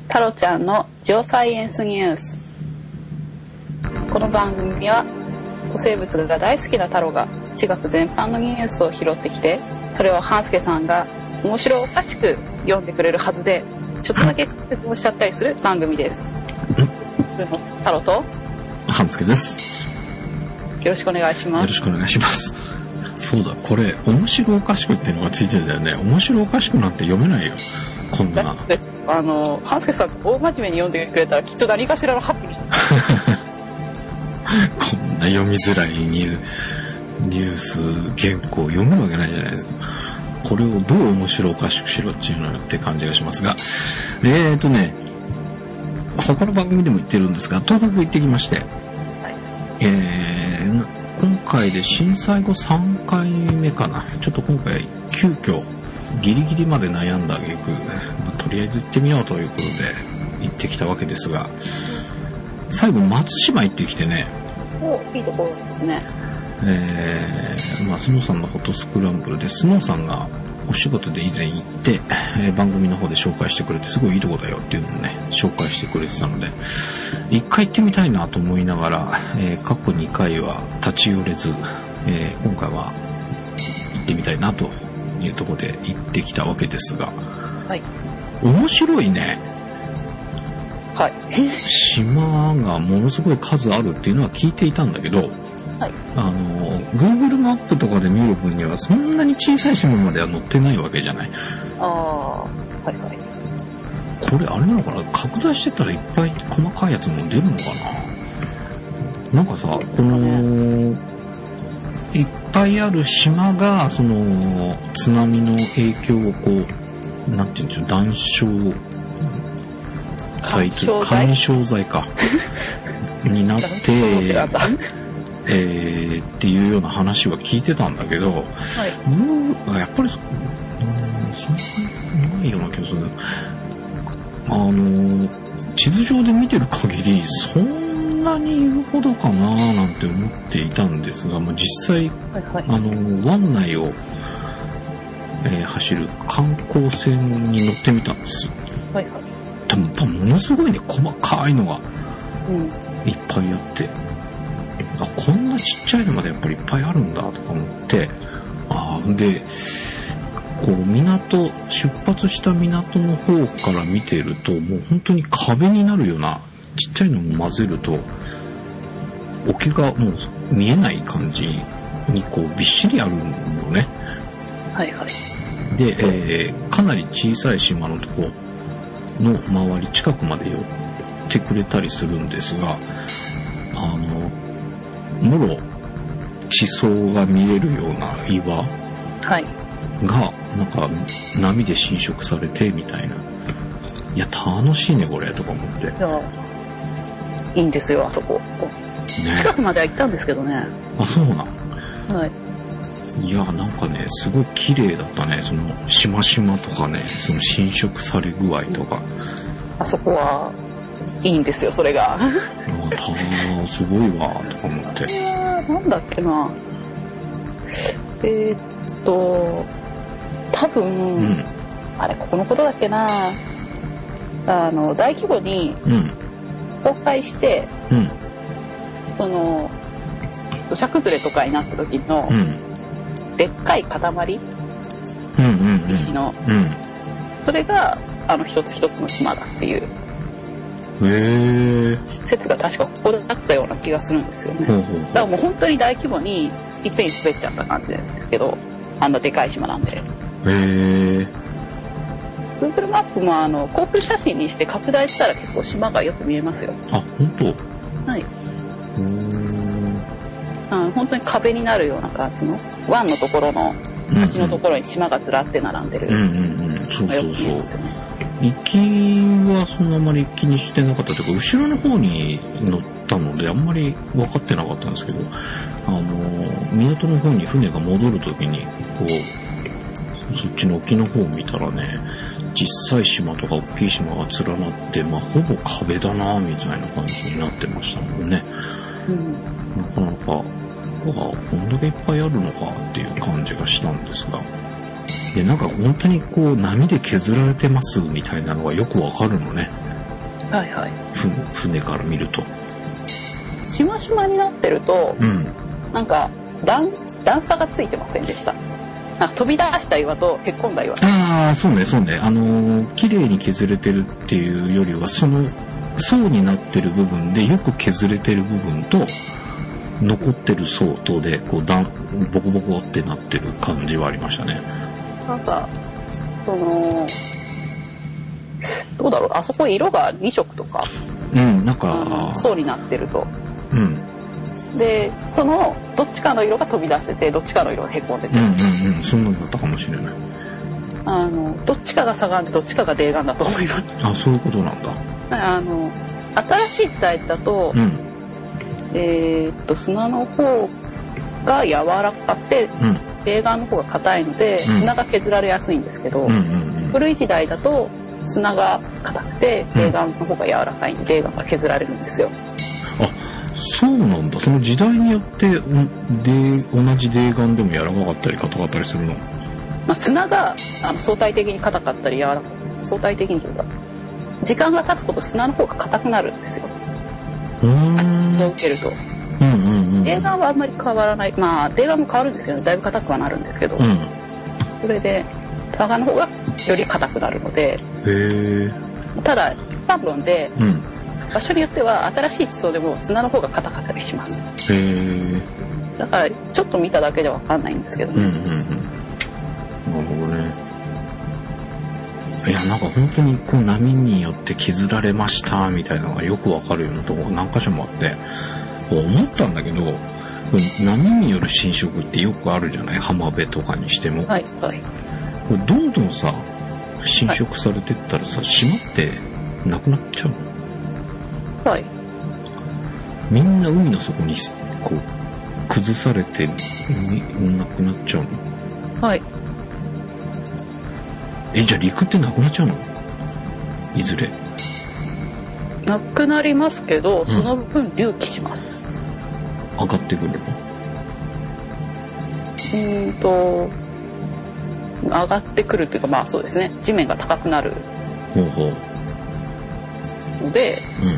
タロちゃんのジオサイエンスニュース。この番組は古生物が大好きなタロが地学全般のニュースを拾ってきて、それを半助さんが面白おかしく読んでくれるはずで、ちょっとだけ説明しちゃったりする番組です。タロと半助です。 よろしくお願いします。 よろしくお願いします。そうだ、これ面白おかしくっていうのがついてるんだよね。面白おかしくなんて読めないよ、こんな。 半助さん大真面目に読んでくれたらきっと何かしらのハプニングこんな読みづらいニュース原稿読めるわけないじゃないですか。これをどう面白おかしくしろっていうのって感じがしますが、他の番組でも言ってるんですが、東北行ってきまして、はい、今回で震災後3回目かな。ちょっと今回急遽ギリギリまで悩んだ挙句、とりあえず行ってみようということで行ってきたわけですが、最後松島行ってきてね。 いいところですね。 スノーさんのフォトスクランブルでスノーさんがお仕事で以前行って、番組の方で紹介してくれて、すごいいいとこだよっていうのをね紹介してくれてたので、一回行ってみたいなと思いながら、過去2回は立ち寄れず、今回は行ってみたいなというところで行ってきたわけですが、はい、面白いね。 はい、 島がものすごい数あるっていうのは聞いていたんだけど、はい、Google マップとかで見る分にはそんなに小さい島までは載ってないわけじゃない。 はいはい。 これあれなのかな、拡大してたらいっぱい細かいやつも出るのかな。なんかさ、このいっぱいある島がその津波の影響をこうなんていうんでしょう、断傷緩衝材かになってっていうような話は聞いてたんだけど、はい、やっぱりそんなないような気がする。地図上で見てる限りそんなに言うほどかななんて思っていたんですが、実際、はいはい、湾内を、走る観光船に乗ってみたんです。はいはい。ものすごいね、細かいのがいっぱいあって、こんなちっちゃいのまでやっぱりいっぱいあるんだとか思って、でこう出発した港の方から見てると、もう本当に壁になるようなちっちゃいのも混ぜると沖がもう見えない感じにこうびっしりあるのね。はいはい。で、かなり小さい島のとこの周り近くまで寄ってくれたりするんですが、もろ地層が見えるような岩がなんか波で浸食されてみたいな。いや楽しいねこれとか思って。 いいんですよあそこ、ね、近くまでは行ったんですけどね。 そうなん。 はい。 いやなんかねすごい綺麗だったね。そのしましまとかね、その浸食され具合とか、 あそこはいいんですよそれが。 すごいわとか思って。 なんだっけな、多分、あれここのことだっけな、大規模に崩壊して、その土砂崩れとかになった時の、でっかい塊、石の、それが一つ一つの島だっていう説が確かここだったような気がするんですよね。だからもう本当に大規模にいっぺんに滑っちゃった感じなんですけど、あんなでかい島なんで。Google マップも航空写真にして拡大したら結構島がよく見えますよ。 本当？ はい。本当に壁になるような感じの湾のところの端のところに島がずらって並んでる。 そうそうそう。行きはそんなあまり気にしてなかったというか、後ろの方に乗ったのであんまり分かってなかったんですけど、港の方に船が戻るときにこうそっちの沖の方を見たらね、小さい島とか大きい島が連なって、ほぼ壁だなみたいな感じになってましたもんね。なかなかこんだけいっぱいあるのかっていう感じがしたんですが、でなんか本当にこう波で削られてますみたいなのがよくわかるのね。 はいはい。 船から見ると。 しましまになってると、うん、なんか段差がついてませんでした？なんか飛び出した岩とへっこんだ岩。 ああ、そうね。綺麗に削れてるっていうよりは、その層になってる部分でよく削れてる部分と残ってる層とでこうボコボコってなってる感じはありましたね。 なんかどうだろう、あそこ色が2色とか、 なんか層になってると、でどっちかの色が飛び出してて、どっちかの色がへこんでて、 そんなのだったかもしれない。 どっちかが砂岩でどっちかが泥岩だと思います。 あ、そういうことなんだ。 新しい時代だと、砂の方が柔らかくて、泥岩の方が硬いので、砂が削られやすいんですけど、古い時代だと砂が硬くて泥岩の方が柔らかいんで、泥岩が削られるんですよ。 あ、そうなんだ。その時代によって同じ泥岩でも柔らかかったり硬かったりするの？ 砂が相対的に硬かったり柔らかかったり、相対的にというか時間が経つほど砂の方が硬くなるんですよ。圧を受けると。泥岩はあんまり変わらない。泥岩も変わるんですよね。だいぶ硬くはなるんですけど、それで砂岩の方がより硬くなるので。ただ一般論で、場所によっては新しい地層でも砂の方が硬かったりします。だからちょっと見ただけでは分かんないんですけどね。 なるほどね。いや、なんか本当にこう波によって削られましたみたいなのがよくわかるようなところ何箇所もあって、思ったんだけど、波による侵食ってよくあるじゃない？浜辺とかにしても。 はいはい。 どんどんさ、侵食されてったらさ、島ってなくなっちゃうの？ はい。 みんな海の底にこう崩されてなくなっちゃうの？ はい。 じゃあ陸ってなくなっちゃうの？いずれ。 なくなりますけど、その分隆起します。 上がってくるの？上がってくるっていうか、そうですね。地面が高くなるので、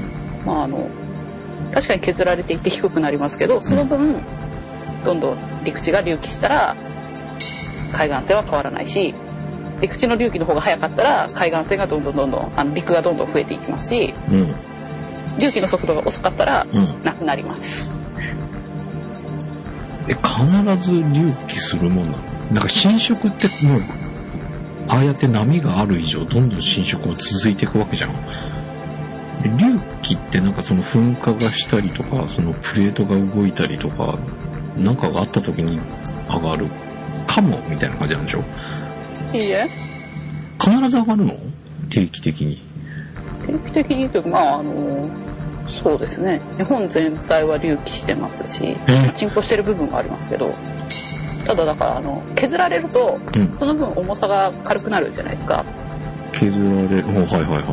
確かに削られていって低くなりますけど、その分どんどん陸地が隆起したら海岸線は変わらないし、陸地の隆起の方が早かったら海岸線がどんどん陸がどんどん増えていきますし、隆起の速度が遅かったらなくなります。 必ず隆起するもんなの？なんか侵食ってもうああやって波がある以上どんどん侵食は続いていくわけじゃん。隆起ってなんかその噴火がしたりとか、そのプレートが動いたりとかなんかがあった時に上がるかもみたいな感じなんでしょ？ いいえ。 必ず上がるの？定期的に。 定期的にというか、そうですね。日本全体は隆起してますし、沈降してる部分がありますけど、ただだから削られると、その分重さが軽くなるじゃないですか。 削られる。はいはいはい。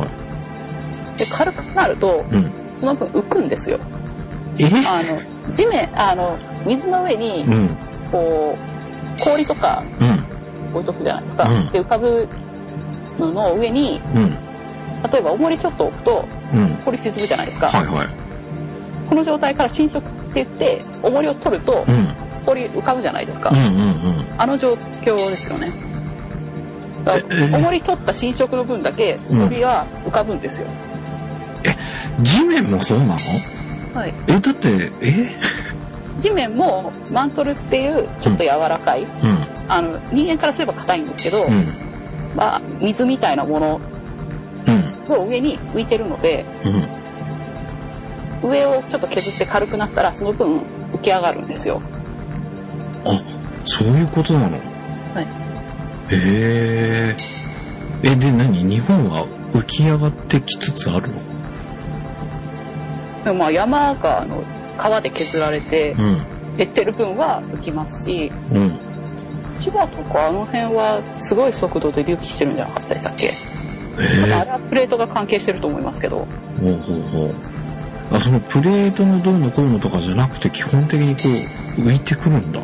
で軽くなると、その分浮くんですよ。地面水の上に、こう氷とか置いとくじゃないですか。で浮かぶのの上に、例えば重りちょっと置くと、氷沈むじゃないですか。この状態から侵食って言って重りを取ると、氷浮かぶじゃないですか。あの状況ですよね。だから重り取った侵食の分だけ氷は浮かぶんですよ。 地面もそうなの？ はい。 だって地面もマントルっていうちょっと柔らかい、人間からすれば硬いんですけど、水みたいなものを上に浮いてるので、上をちょっと削って軽くなったらその分浮き上がるんですよ。 あ、そういうことなの？ はい。 で何？日本は浮き上がってきつつあるの？ でも山が川で削られて、減ってる分は浮きますし、千葉とかあの辺はすごい速度で隆起してるんじゃなかったでしたっけ？あれはプレートが関係してると思いますけど。 そのプレートのどうのこうのとかじゃなくて基本的にこう浮いてくるんだ。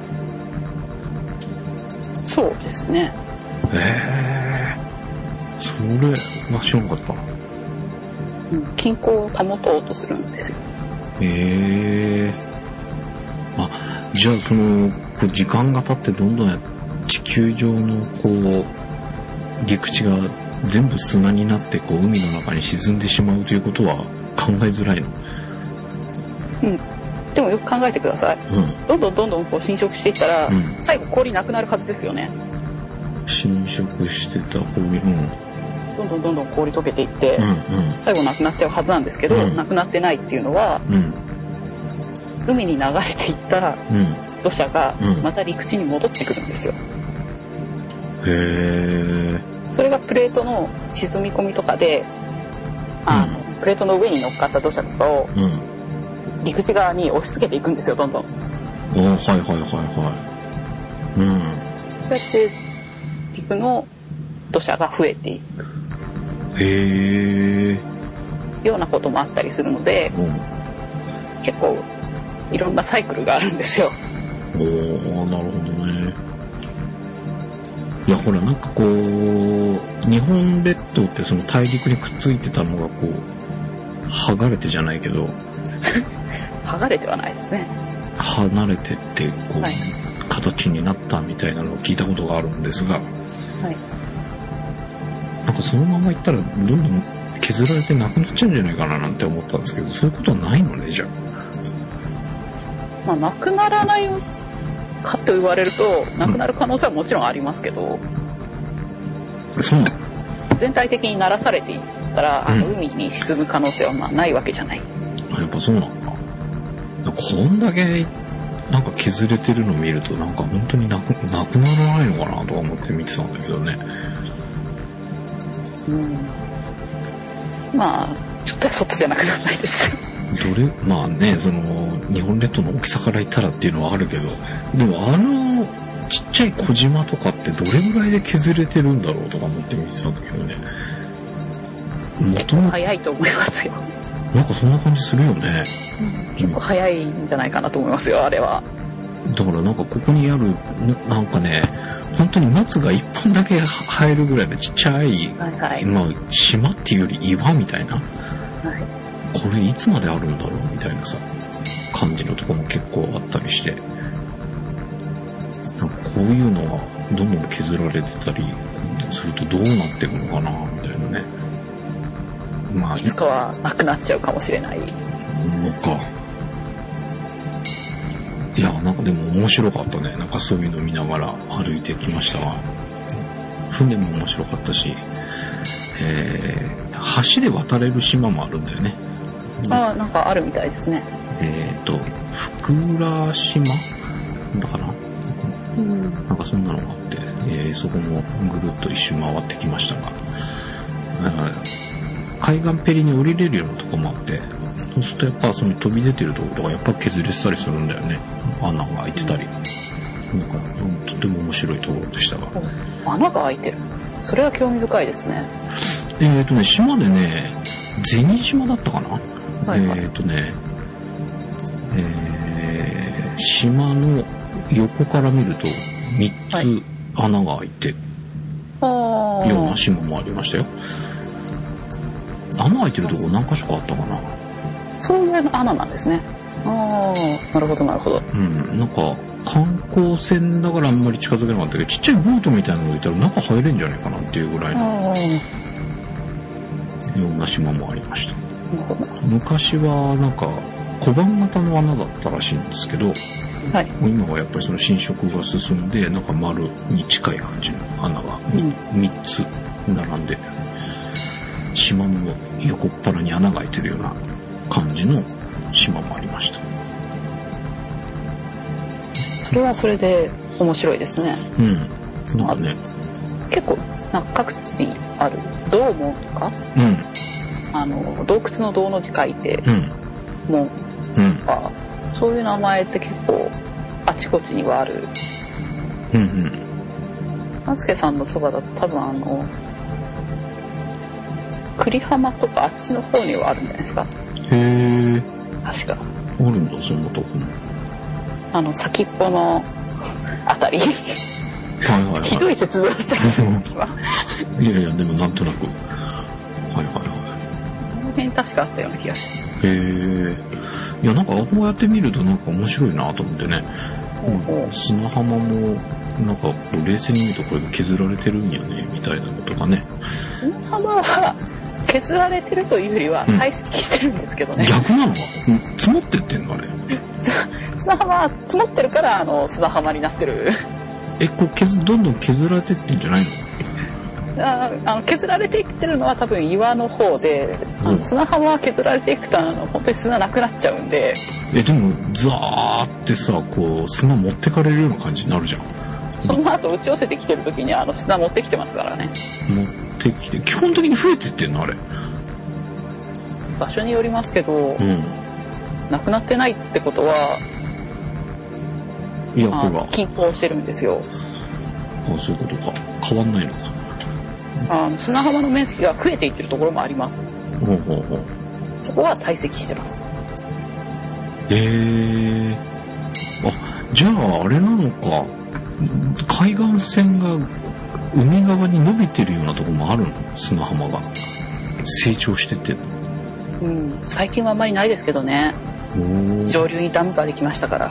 そうですね。 それは知らなかったな。 均衡を保とうとするんですよ。 じゃあこう時間が経ってどんどん地球上の陸地が全部砂になって海の中に沈んでしまうということは考えづらいの？ でもよく考えてください。どんどん侵食していったら、最後氷なくなるはずですよね。 侵食してた氷、 どんどん氷溶けていって、最後なくなっちゃうはずなんですけど、なくなってないっていうのは、海に流れていった土砂がまた陸地に戻ってくるんですよ。それがプレートの沈み込みとかで、プレートの上に乗っかった土砂とかを陸地側に押し付けていくんですよ、どんどん。そうやって陸の土砂が増えていくようなこともあったりするので、結構いろんなサイクルがあるんですよ。 なるほどね。いやほらなんか日本列島ってその大陸にくっついてたのが剥がれてじゃないけど剥がれてはないですね。 離れてって形になったみたいなのを聞いたことがあるんですが、なんかそのままいったらどんどん削られてなくなっちゃうんじゃないかななんて思ったんですけど、そういうことはないのね、じゃあ。なくならないかと言われると、なくなる可能性はもちろんありますけど、全体的にならされていったら、海に沈む可能性はないわけじゃない。 やっぱそうなんだ。こんだけなんか削れてるのを見ると、なんか本当になくならないのかなとか思って見てたんだけどね。 ちょっとそっちじゃなくならないです。 日本列島の大きさから言ったらっていうのはあるけど、でもちっちゃい小島とかってどれぐらいで削れてるんだろうとか思って見てたんだけどね。 結構早いと思いますよ。 なんかそんな感じするよね。 結構早いんじゃないかなと思いますよ、あれは。 だからなんかここにあるなんかね、本当に松が一本だけ生えるぐらいのちっちゃい、島っていうより岩みたいな、これいつまであるんだろうみたいなさ感じのところも結構あったりして、なんかこういうのがどんどん削られてたりするとどうなっていくのかなみたいなね。 いつかはなくなっちゃうかもしれないのか。いやなんかでも面白かったね。なんかそういうの見ながら歩いてきましたが、船も面白かったし、橋で渡れる島もあるんだよね。 なんかあるみたいですね。 福良島だから、なんかそんなのがあって、そこもぐるっと一周回ってきましたが、海岸ペリに降りれるようなとこもあって、そうするとやっぱその飛び出てるところがやっぱ削れてたりするんだよね。穴が開いてたり、なんかとても面白いところでしたが。 穴が開いてる。それは興味深いですね。 島でね、銭島だったかな。島の横から見ると3つ穴が開いてるような島もありましたよ。穴開いてるところ何か所かあったかな。 そういう穴なんですね。なるほどなるほど。 なんか観光船だからあんまり近づけなかったけど、ちっちゃいボートみたいなのがいたら中入れんじゃないかなっていうぐらいのような島もありました。昔はなんか小判型の穴だったらしいんですけど、今はやっぱりその浸食が進んでなんか丸に近い感じの穴が 3つ並んで、島の横っ腹に穴が開いてるような感じの島もありました。 それはそれで面白いですね。 なんかね、 結構なんか各地にある洞門とか、洞窟の洞の字書いて、門とか、そういう名前って結構あちこちにはある。半助さんのそばだと多分栗浜とかあっちの方にはあるんじゃないですか。確かあるんだ、そんなとこも。先っぽのあたり。ひどい説明をしたけど、 いやでもなんとなく。 この辺っ確かあったような気がします。 いや、なんかこうやって見るとなんか面白いなと思ってね。砂浜もなんか冷静に見るとこれが削られてるんよねみたいなことかね。 砂浜は削られてるというよりは堆積してるんですけどね。 逆なのか、積もってってんのあれ。 砂浜は積もってるから砂浜になってる。 こうどんどん削られてってんじゃないの？削られていってるのは多分岩の方で、砂浜は削られていくと本当に砂なくなっちゃうんで。 でもザーってさ、こう砂持ってかれるような感じになるじゃん。 その後打ち寄せてきてる時に砂持ってきてますからね。 持ってきて基本的に増えてってんのあれ。 場所によりますけど、なくなってないってことは均衡してるんですよ。 そういうことか。変わんないのか。 砂浜の面積が増えていってるところもあります。そこは堆積してます。 じゃああれなのか、海岸線が海側に伸びてるようなところもあるの？砂浜が成長してって。 最近はあんまりないですけどね。上流にダムができましたから。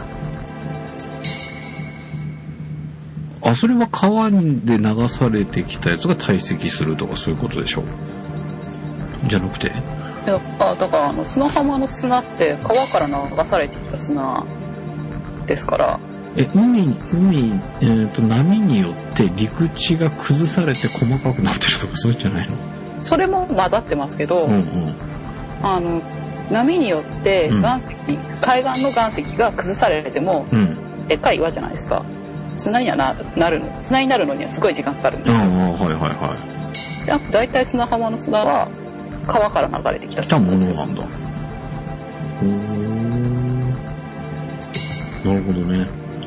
それは川で流されてきたやつが堆積するとかそういうことでしょ？じゃなくて？ だから砂浜の砂って川から流されてきた砂ですから。 波によって陸地が崩されて細かくなってるとかそういうんじゃないの？ それも混ざってますけど、波によって海岸の岩石が崩されても、でっかい岩じゃないですか。砂になるのにはすごい時間かかるんですよ。だいたい砂浜の砂は川から流れてきたものなんだ。なるほどね。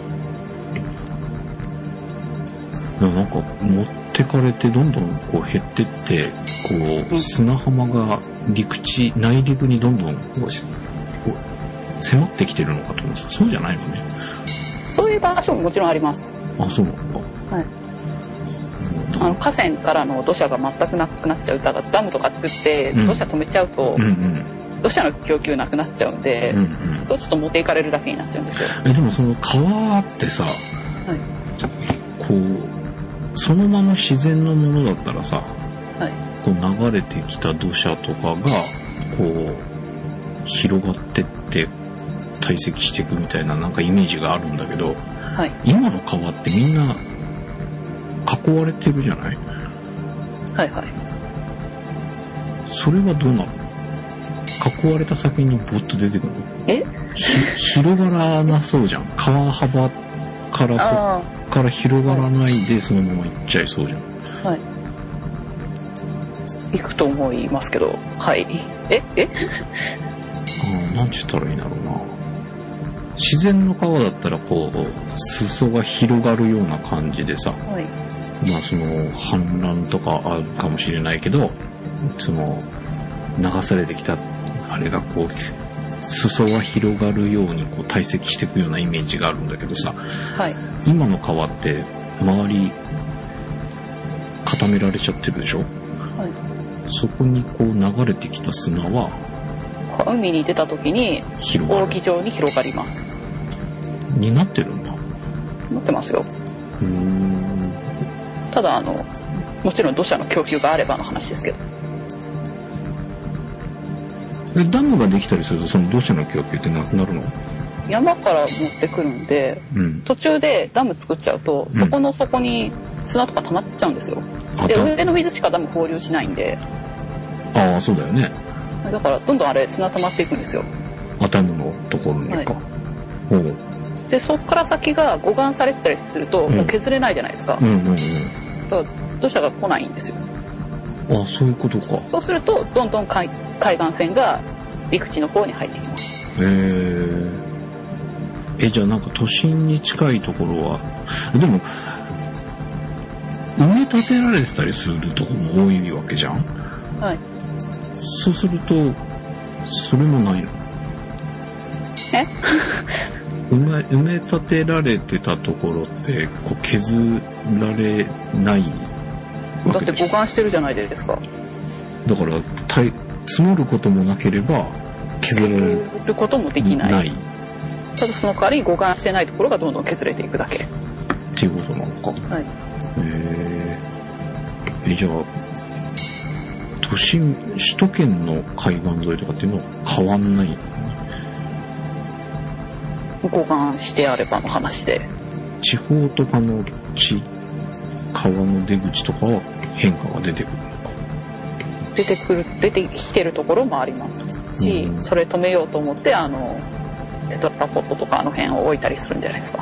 なんか持ってかれてどんどんこう減ってってこう砂浜が内陸にどんどんこう迫ってきてるのかと思うんです。そうじゃないのね。 そういう場所ももちろんあります。 そうなのか。 河川からの土砂が全くなくなっちゃう。だからダムとか作って土砂止めちゃうと、土砂の供給なくなっちゃうんで、そうすると持っていかれるだけになっちゃうんですよ。 でもその川ってさ、こうそのまま自然のものだったらさ、こう流れてきた土砂とかがこう広がってって堆積していくみたいななんかイメージがあるんだけど、今の川ってみんな囲われてるじゃない？それはどうなの？囲われた先にボッと出てくるの？広がらなそうじゃん。川幅からそっから広がらないでそのまま行っちゃいそうじゃん。 行くと思いますけど。 なんて言ったらいいんだろうな。自然の川だったらこう裾が広がるような感じでさ、その氾濫とかあるかもしれないけど、その流されてきたあれがこう裾が広がるようにこう堆積していくようなイメージがあるんだけどさ、今の川って周り固められちゃってるでしょ？そこにこう流れてきた砂は海に出た時に扇状に広がります。 になってるんだ。 なってますよ。ただもちろん土砂の供給があればの話ですけど。 ダムができたりするとその土砂の供給ってなくなるの？ 山から持ってくるんで、途中でダム作っちゃうと、そこの底に砂とか溜まっちゃうんですよ。で、上の水しかダム放流しないんで。 そうだよね。 だからどんどんあれ砂溜まっていくんですよ。 ダムのところにか。 で、そこから先が護岸されてたりすると、もう削れないじゃないですか。だから土砂が来ないんですよ。 そういうことか。 そうするとどんどん海岸線が陸地の方に入ってきます。 じゃあなんか都心に近いところはでも埋め立てられてたりするところも多いわけじゃん。そうするとそれもないの？埋め立てられてたところってこう削られないわけでしょ？ だって護岸してるじゃないですか。 だから積もることもなければ削ることもできない。ただその代わり護岸してないところがどんどん削れていくだけっていうことなのか。 はい。 じゃあ首都圏の海岸沿いとかっていうのは変わんない？ 護岸してあればの話で。 地方とかの川の出口とかは変化が出てくるのか。 出てきてるところもありますし、それ止めようと思ってテトラポットとかあの辺を置いたりするんじゃないですか。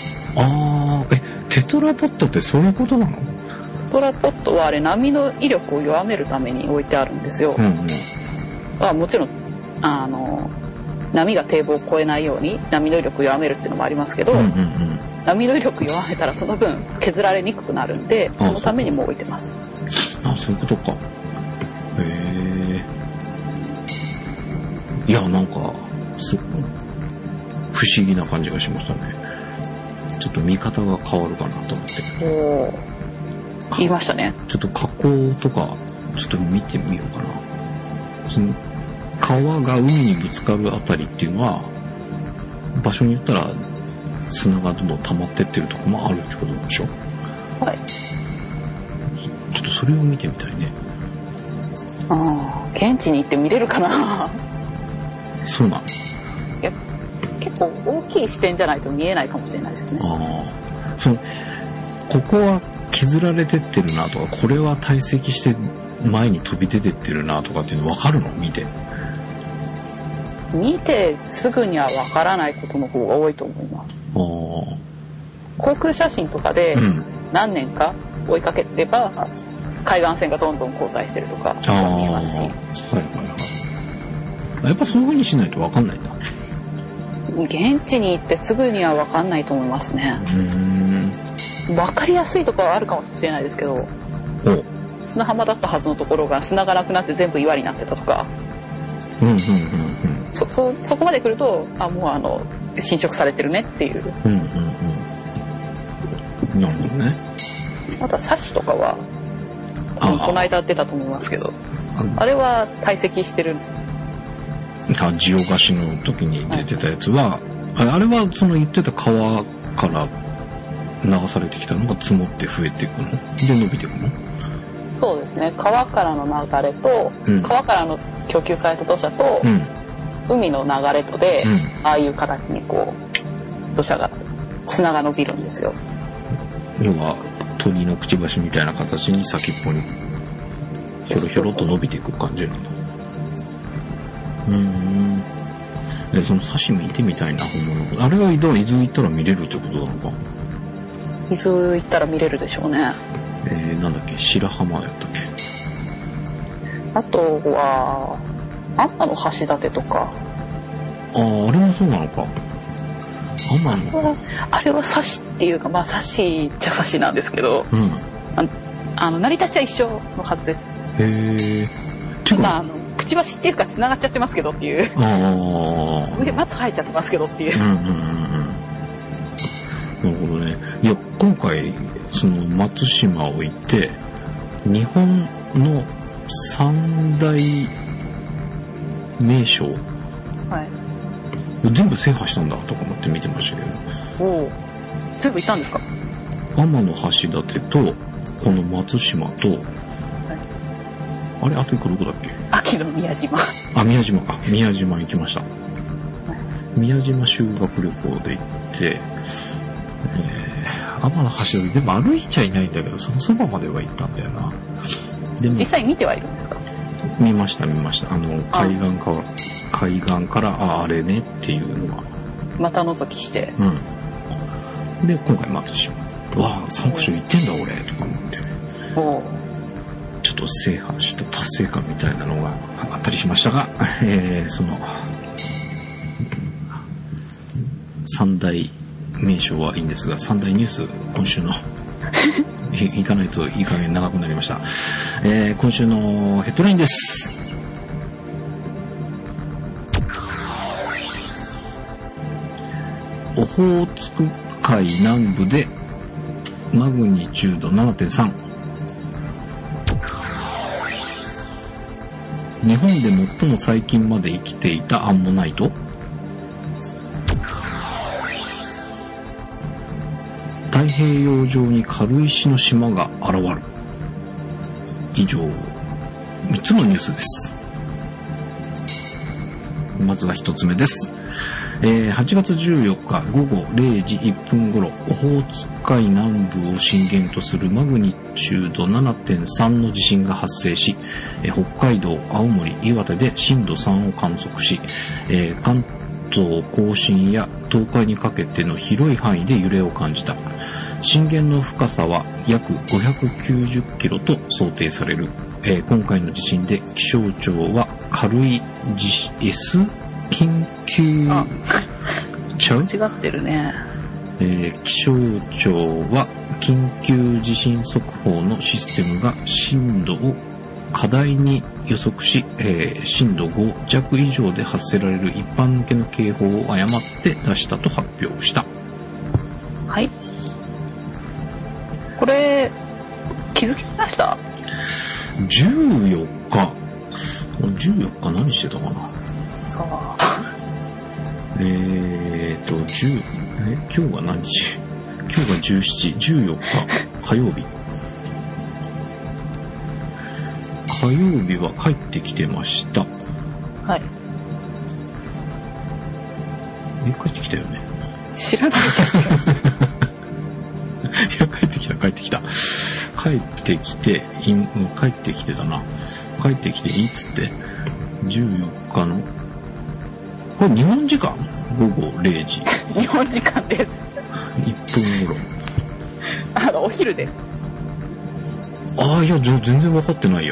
テトラポットってそういうことなの？ テトラポットはあれ波の威力を弱めるために置いてあるんですよ。もちろん波が堤防を越えないように波の威力を弱めるっていうのもありますけど、波の威力弱めたらその分削られにくくなるんで、そのためにも置いてます。 そういうことか。いや、なんか不思議な感じがしましたね。ちょっと見方が変わるかなと思って。 言いましたね。 ちょっと河口とかちょっと見てみようかな。その川が海にぶつかるあたりっていうのは場所によったら砂がどんどん溜まってってるところもあるってことでしょ？ はい。 ちょっとそれを見てみたいね。 現地に行って見れるかな。 そうなの？ いや、結構大きい視点じゃないと見えないかもしれないですね。 ここは削られてってるなとか、これは堆積して前に飛び出てってるなとかっていうの分かるの？見てすぐには分からないことの方が多いと思います。航空写真とかで何年か追いかけてれば、海岸線がどんどん後退してるとか見えますし。 やっぱそういう風にしないと分かんないんだ。 現地に行ってすぐには分かんないと思いますね。分かりやすいところはあるかもしれないですけど、砂浜だったはずのところが砂がなくなって全部岩になってたとか、そこまで来るともう侵食されてるねっていう。 なるほどね。 あとはサシとかはこの間出たと思いますけど、あれは堆積してる。 ジオガシの時に出てたやつは、あれはその言ってた川から流されてきたのが積もって増えていくので伸びていくの？ そうですね。川からの流れと、川からの供給された土砂と、海の流れとで、ああいう形にこう砂が伸びるんですよ。要は鳥のくちばしみたいな形に先っぽにひょろひょろと伸びていく感じなんだ。でその刺身見てみたいな本物。あれは伊豆行ったら見れるってことなのか？ 伊豆行ったら見れるでしょうね。 なんだっけ、白浜やったっけ？ あとは天橋立とか。 あれもそうなのか。 あれは刺しっていうか、刺しっちゃ刺しなんですけど、成り立ちは一緒のはずです。くちばしっていうか繋がっちゃってますけどっていう。上松生えちゃってますけどっていう。 なるほどね。いや、今回その松島を行って日本の三大名所、全部制覇したんだとか思って見てましたけど。 全部行ったんですか？ 天橋立とこの松島と、あれあと一個どこだっけ？ 秋の宮島。 宮島か。宮島行きました。宮島修学旅行で行って、天橋立でも歩いちゃいないんだけど、そのそばまでは行ったんだよな。 でも実際見てはいるんですか？ 見ました。海岸からあれねっていうのはまた覗きして、 で今回松島、3カ所行ってんだ俺とか思って、ちょっと制覇した達成感みたいなのがあったりしましたが、その三大名称はいいんですが、三大ニュース今週の行かないといい加減長くなりました。今週のヘッドラインです。オホーツク海南部でマグニチュード 7.3。 日本で最も最近まで生きていたアンモナイト。太平洋上に軽石の島が現る。以上、3つのニュースです。まずは1つ目です。8月14日午後0時1分頃、オホーツク海南部を震源とするマグニチュード 7.3 の地震が発生し、北海道、青森、岩手で震度3を観測し、関東甲信や東海にかけての広い範囲で揺れを感じた。震源の深さは約590キロと想定される。今回の地震で気象庁は軽いS緊急ちゃう？ 間違ってるね。 気象庁は緊急地震速報のシステムが震度を過大に予測し、震度5弱以上で発せられる一般向けの警報を誤って出したと発表した。 はい。これ気づきました？ 14日何してたかな。 さあ。 今日が何日？今日が17、14日火曜日。火曜日は帰ってきてました。 はい。 帰ってきたよね。 知らないいや、帰ってきた。帰ってきてたな。帰ってきていつって14日のこれ日本時間午後0時。 日本時間です。 1分頃。 お昼です。 いや、全然分かってないや。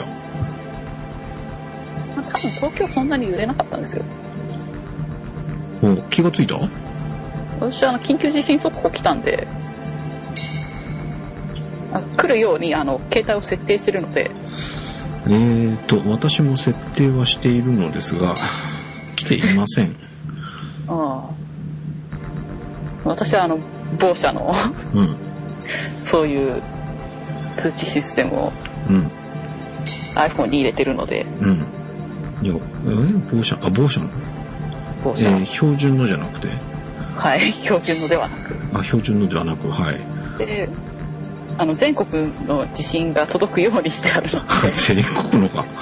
多分東京そんなに揺れなかったんですよ。 気がついた？ 私緊急地震速報来たんで、来るように携帯を設定してるので。 私も設定はしているのですが、来ていません。 私は某社の、そういう通知システムを、iPhone に入れてるので。 いや、某社の標準のじゃなくて。 はい、標準のではなく。 標準のではなく、はい。 で、全国の地震が届くようにしてあるので。 全国のか。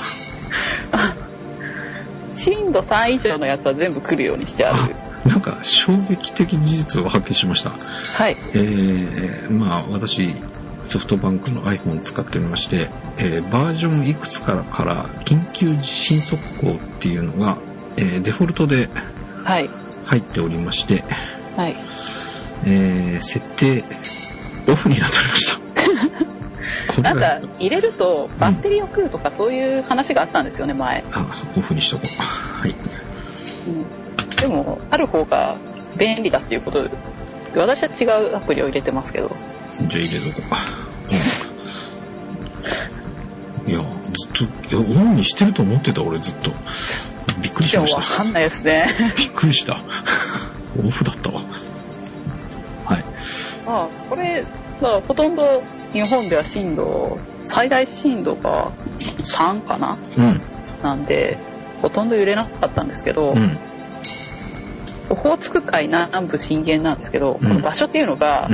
震度3以上のやつは全部来るようにしてある。 なんか衝撃的事実を発見しました。 はい。 私ソフトバンクの iPhone を使っておりまして、バージョンいくつから緊急地震速報っていうのが、デフォルトで入っておりまして、 はい。 設定オフになっておりました。 なんか入れるとバッテリーを食うとかそういう話があったんですよね、前。 オフにしとこう。はい。 でもある方が便利だっていうことで、私は違うアプリを入れてますけど。 じゃあ入れとこう。いや、ずっとオンにしてると思ってた、俺ずっと。びっくりしました。 わかんないですね。 びっくりした。オフだったわ。はい。 これほとんど日本では最大震度が3かな、なんでほとんど揺れなかったんですけど、オホーツク海南部震源なんですけど、この場所っていうのが、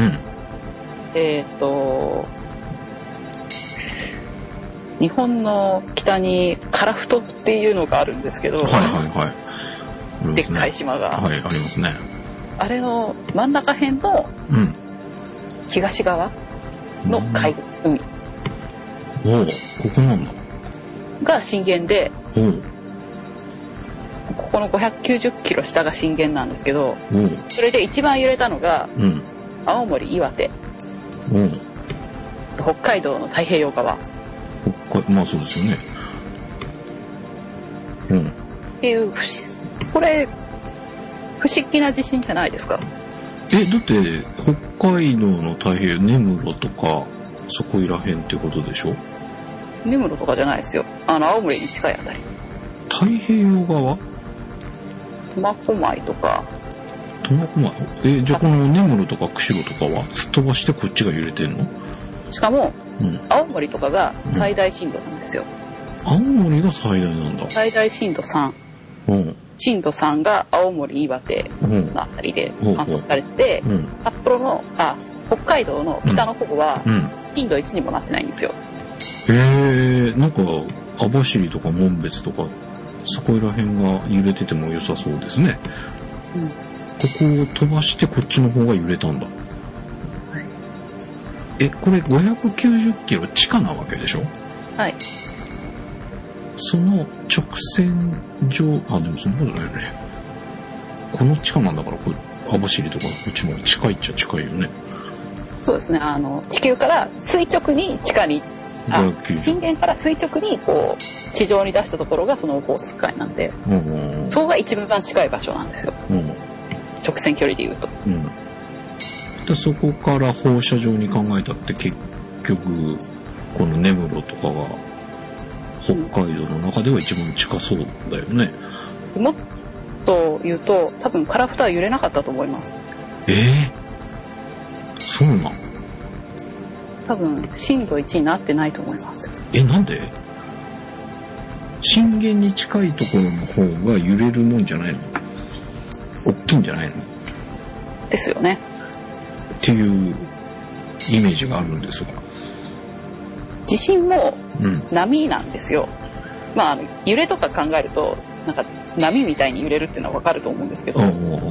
日本の北に樺太っていうのがあるんですけど、でっかい島が、 ありますね。 あれの真ん中辺の東側の海海、 ここなんだが震源で、ここの590キロ下が震源なんですけど、それで一番揺れたのが、青森、岩手、北海道の太平洋側。 まあそうですよね。 っていう、これ不思議な地震じゃないですか。 だって北海道の太平洋、根室とかそこいらへんってことでしょ。 根室とかじゃないですよ。青森に近いあたり。 太平洋側？ 苫小牧とか。 苫小牧？じゃあこの根室とか釧路とかはすっ飛ばしてこっちが揺れてんの？ しかも、青森とかが最大震度なんですよ。 青森が最大なんだ。 最大震度3。うん。震度3が青森、岩手のあたりで観測されてて、うん、北海道の北の方は震度1にもなってないんですよ。 なんか網走とか紋別とかそこら辺が揺れてても良さそうですね。うん、ここを飛ばしてこっちの方が揺れたんだ。はい、これ590キロ地下なわけでしょ？ はい。 その直線上、でもそんなことないよね。この地下なんだから、これ網走とかこっちの方が近いっちゃ近いよね。 そうですね。地球から垂直に地下に、震源から垂直にこう地上に出したところがそのオホーツク海なんで、そこが一番近い場所なんですよ。直線距離で言うと。 でそこから放射状に考えたって結局この根室とかが北海道の中では一番近そうだよね。 もっと言うと多分樺太は揺れなかったと思います。 そうなん？ 多分震度1になってないと思います。 なんで？震源に近いところの方が揺れるもんじゃないの？大きいんじゃないの？ ですよね。 っていうイメージがあるんですが。 地震も波なんですよ。揺れとか考えるとなんか波みたいに揺れるっていうのは分かると思うんですけど、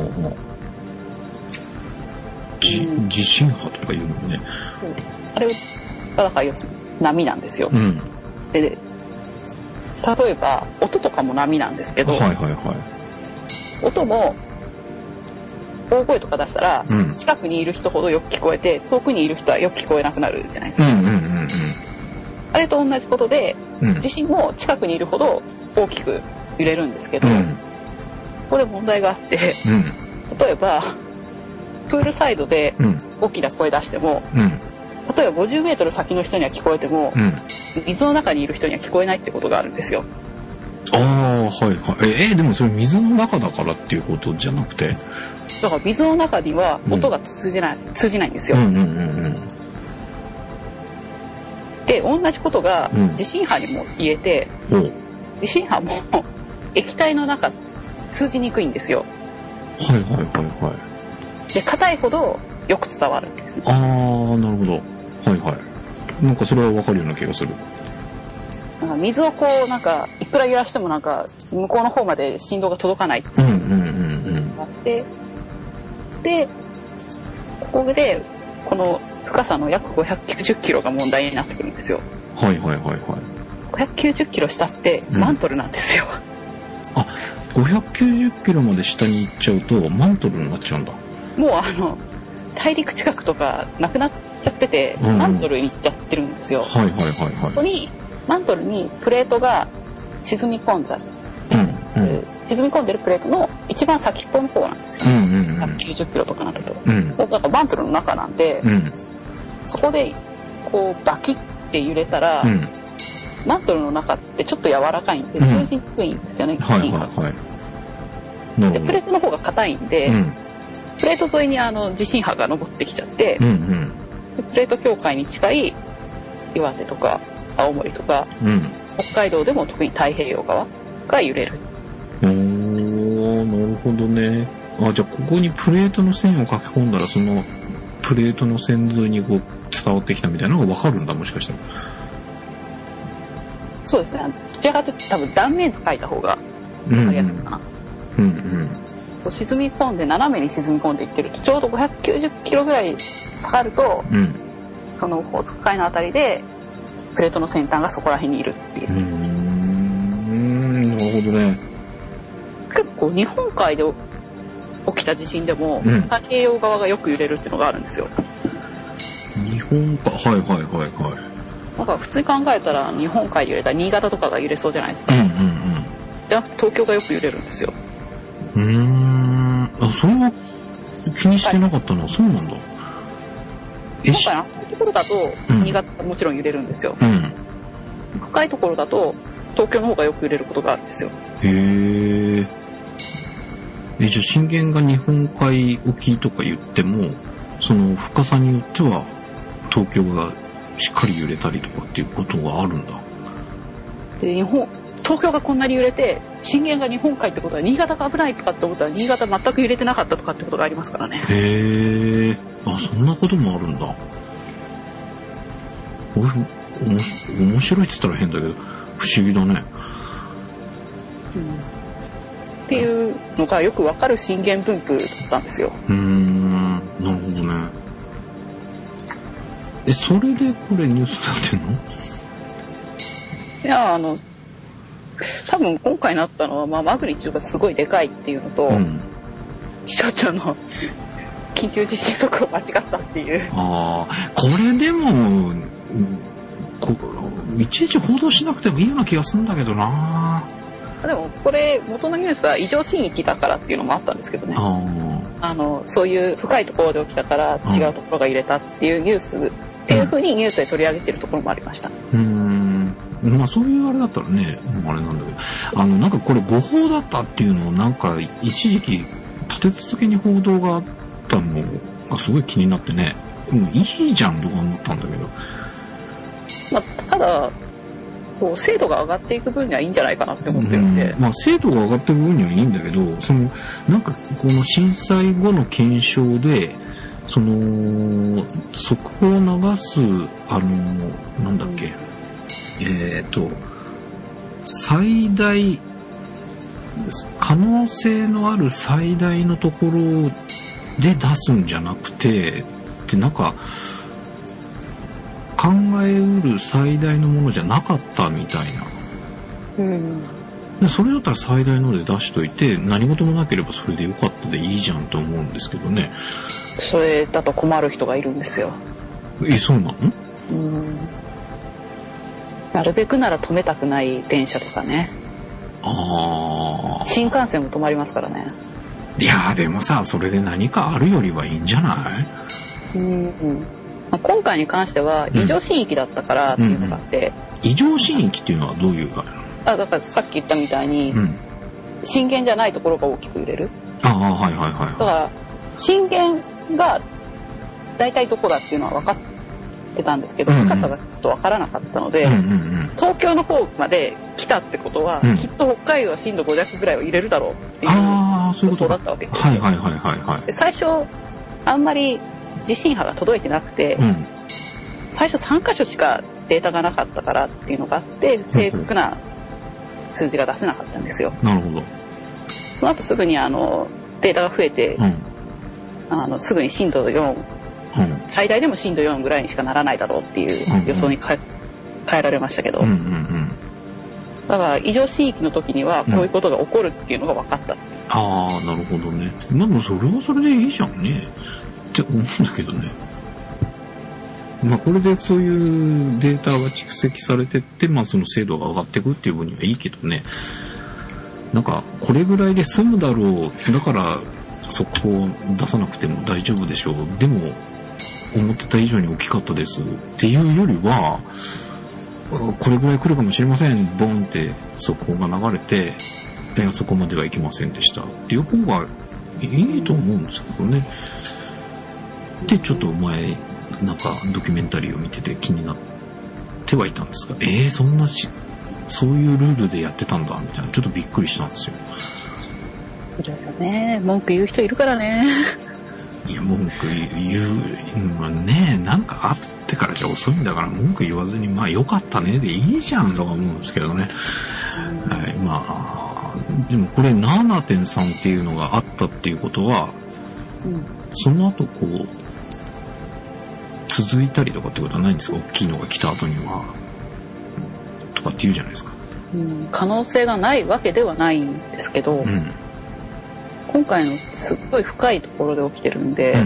地震波とか言うのね。 あれはだから要するに波なんですよ。で例えば音とかも波なんですけど、音も大声とか出したら、近くにいる人ほどよく聞こえて遠くにいる人はよく聞こえなくなるじゃないですか。あれと同じことで、地震も近くにいるほど大きく揺れるんですけど、これ問題があって、例えばプールサイドで大きな声出しても、例えば50メートル先の人には聞こえても、水の中にいる人には聞こえないってことがあるんですよ。 でもそれ水の中だからっていうことじゃなくて、 だから水の中には音が通じないんですよ。で同じことが地震波にも言えて、地震波も液体の中通じにくいんですよ。で硬いほどよく伝わるんですね。 なるほど。なんかそれは分かるような気がする。 なんか水をこうなんかいくら揺らしてもなんか向こうの方まで振動が届かないっていうのがあって、でここでこの深さの約590キロが問題になってくるんですよ。590キロ下ってマントルなんですよ。 590キロまで下に行っちゃうとマントルになっちゃうんだ。 もう大陸近くとかなくなっちゃってて、マントルに行っちゃってるんですよ。ここにマントルにプレートが沈み込んじゃう、沈み込んでるプレートの一番先っぽの方なんですよ。190キロとかなると、だからマントルの中なんで、そこでこうバキッて揺れたら、マントルの中ってちょっと柔らかいんで通じにくいんですよね。でプレートの方が硬いんで、プレート沿いに地震波が昇ってきちゃって、でプレート境界に近い岩手とか青森とか、北海道でも特に太平洋側が揺れる。 なるほどね。じゃあここにプレートの線を書き込んだらそのプレートの線沿いにこう伝わってきたみたいなのが分かるんだ、もしかしたら。 そうですね。どちらかというと多分断面図書いた方が分かりやすいかな。沈み込んで斜めに沈み込んでいってるとちょうど590キロぐらい下がると、そのオホーツク海のあたりでプレートの先端がそこら辺にいるっていう。 なるほどね。 結構日本海で起きた地震でも、太平洋側がよく揺れるっていうのがあるんですよ。 日本海、 なんか普通に考えたら日本海で揺れたら新潟とかが揺れそうじゃないですか。じゃあ東京がよく揺れるんですよ。 それは気にしてなかったな。そうなんだ。 今回あったところだと新潟もちろん揺れるんですよ。深いところだと東京の方がよく揺れることがあるんですよ。 じゃあ震源が日本海沖とか言ってもその深さによっては東京がしっかり揺れたりとかっていうことがあるんだ。 で東京がこんなに揺れて震源が日本海ってことは新潟が危ないとかって思ったら新潟全く揺れてなかったとかってことがありますからね。 へえ、あ、そんなこともあるんだ。面白いって言ったら変だけど不思議だね。 っていうのがよくわかる震源分布だったんですよ。 なるほどね。それでこれニュースになってんの？ いや、多分今回なったのは、マグニチュードがすごいでかいっていうのと、気象庁の緊急地震速報間違ったっていう。 ああ、これでもいちいち報道しなくてもいいような気がするんだけどな。 でもこれ元のニュースは異常震域だからっていうのもあったんですけどね。そういう深いところで起きたから違うところが揺れたっていうニュースっていう風にニュースで取り上げてるところもありました。 まあそういうあれだったらね、あれなんだけど、なんかこれ誤報だったっていうのをなんか一時期立て続けに報道があったのがすごい気になってね、いいじゃんとか思ったんだけど。 ただ精度が上がっていく分にはいいんじゃないかなって思ってるんで、 精度が上がっていく分にはいいんだけど、なんかこの震災後の検証で速報を流すなんだっけ、最大可能性のある最大のところで出すんじゃなくてってなんか考えうる最大のものじゃなかったみたいな、それだったら最大ので出しといて何事もなければそれでよかったでいいじゃんと思うんですけどね。 それだと困る人がいるんですよ。 そうなの？ なるべくなら止めたくない電車とかね。新幹線も止まりますからね。 いやでもさ、それで何かあるよりはいいんじゃない？ 今回に関しては異常震域だったからっていうのがあって、 異常震域っていうのはどういうか？ だからさっき言ったみたいに、震源じゃないところが大きく揺れる。だから震源が大体どこだっていうのは分かってたんですけど、深さがちょっと分からなかったので、東京の方まで来たってことは、きっと北海道は震度5弱ぐらいは揺れるだろうっていう予想だったわけですよ。最初あんまり地震波が届いてなくて、最初3カ所しかデータがなかったからっていうのがあって正確な数字が出せなかったんですよ。 なるほど。 その後すぐにデータが増えて、すぐに震度4、最大でも震度4ぐらいにしかならないだろうっていう予想に変えられましたけど、だから異常震域の時にはこういうことが起こるっていうのが分かった。 なるほどね。でもそれはそれでいいじゃんねって思うんだけどね。これでそういうデータが蓄積されてって、その精度が上がっていくっていう分にはいいけどね。なんかこれぐらいで済むだろう、だから速報を出さなくても大丈夫でしょう、でも思ってた以上に大きかったですっていうよりは、これぐらい来るかもしれません、ボンって速報が流れて、いやそこまではいきませんでしたっていう方がいいと思うんですけどね。でちょっと前なんかドキュメンタリーを見てて気になってはいたんですが、そういうルールでやってたんだみたいな、ちょっとびっくりしたんですよ。 いろいろね、文句言う人いるからね。 いや文句言うね、なんかあってからじゃ遅いんだから文句言わずに良かったねでいいじゃんとか思うんですけどね。でもこれ 7.3 っていうのがあったっていうことは、その後続いたりとかってことはないんですか？大きいのが来た後にはとかって言うじゃないですか。 可能性がないわけではないんですけど、今回のすっごい深いところで起きてるんで、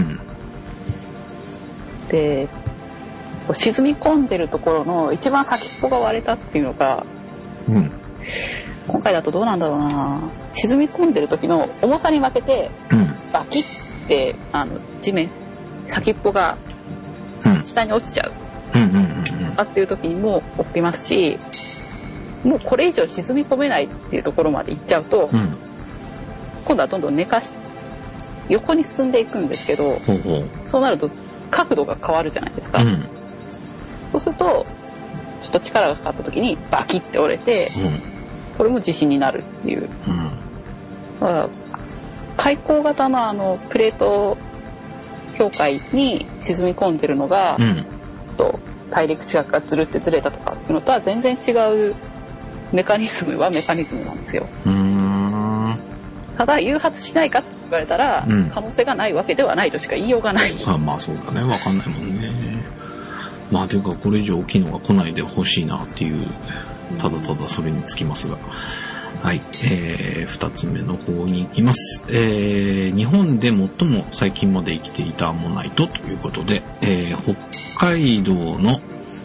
で沈み込んでるところの一番先っぽが割れたっていうのが、今回だとどうなんだろうな、沈み込んでる時の重さに負けて、バキッて地面先っぽが下に落ちちゃうっていう時にも起きますし、もうこれ以上沈み込めないっていうところまで行っちゃうと、今度はどんどん横に進んでいくんですけど、そうなると角度が変わるじゃないですか。そうするとちょっと力がかかった時にバキって折れて、これも地震になるっていう、だから海溝型のプレート境界に沈み込んでるのが、ちょっと大陸近くがずるってずれたとかっていうのとは全然違うメカニズムなんですよ。ただ誘発しないかって言われたら、可能性がないわけではないとしか言いようがない。 まあそうだね、分かんないもんね。まあというかこれ以上大きいのが来ないでほしいなっていう、ただただそれにつきますが、はい、2つ目の方に行きます。日本で最も最近まで生きていたアンモナイトということで、北海道の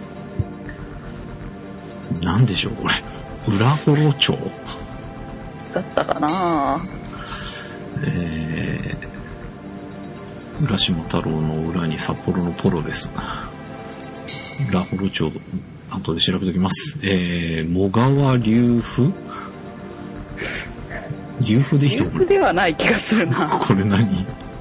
なんでしょうこれ、浦幌町だったかな。 浦島太郎の裏に札幌のポロです。浦幌町、後で調べておきます。茂川流布流布できた。 流布ではない気がするな。 これ何？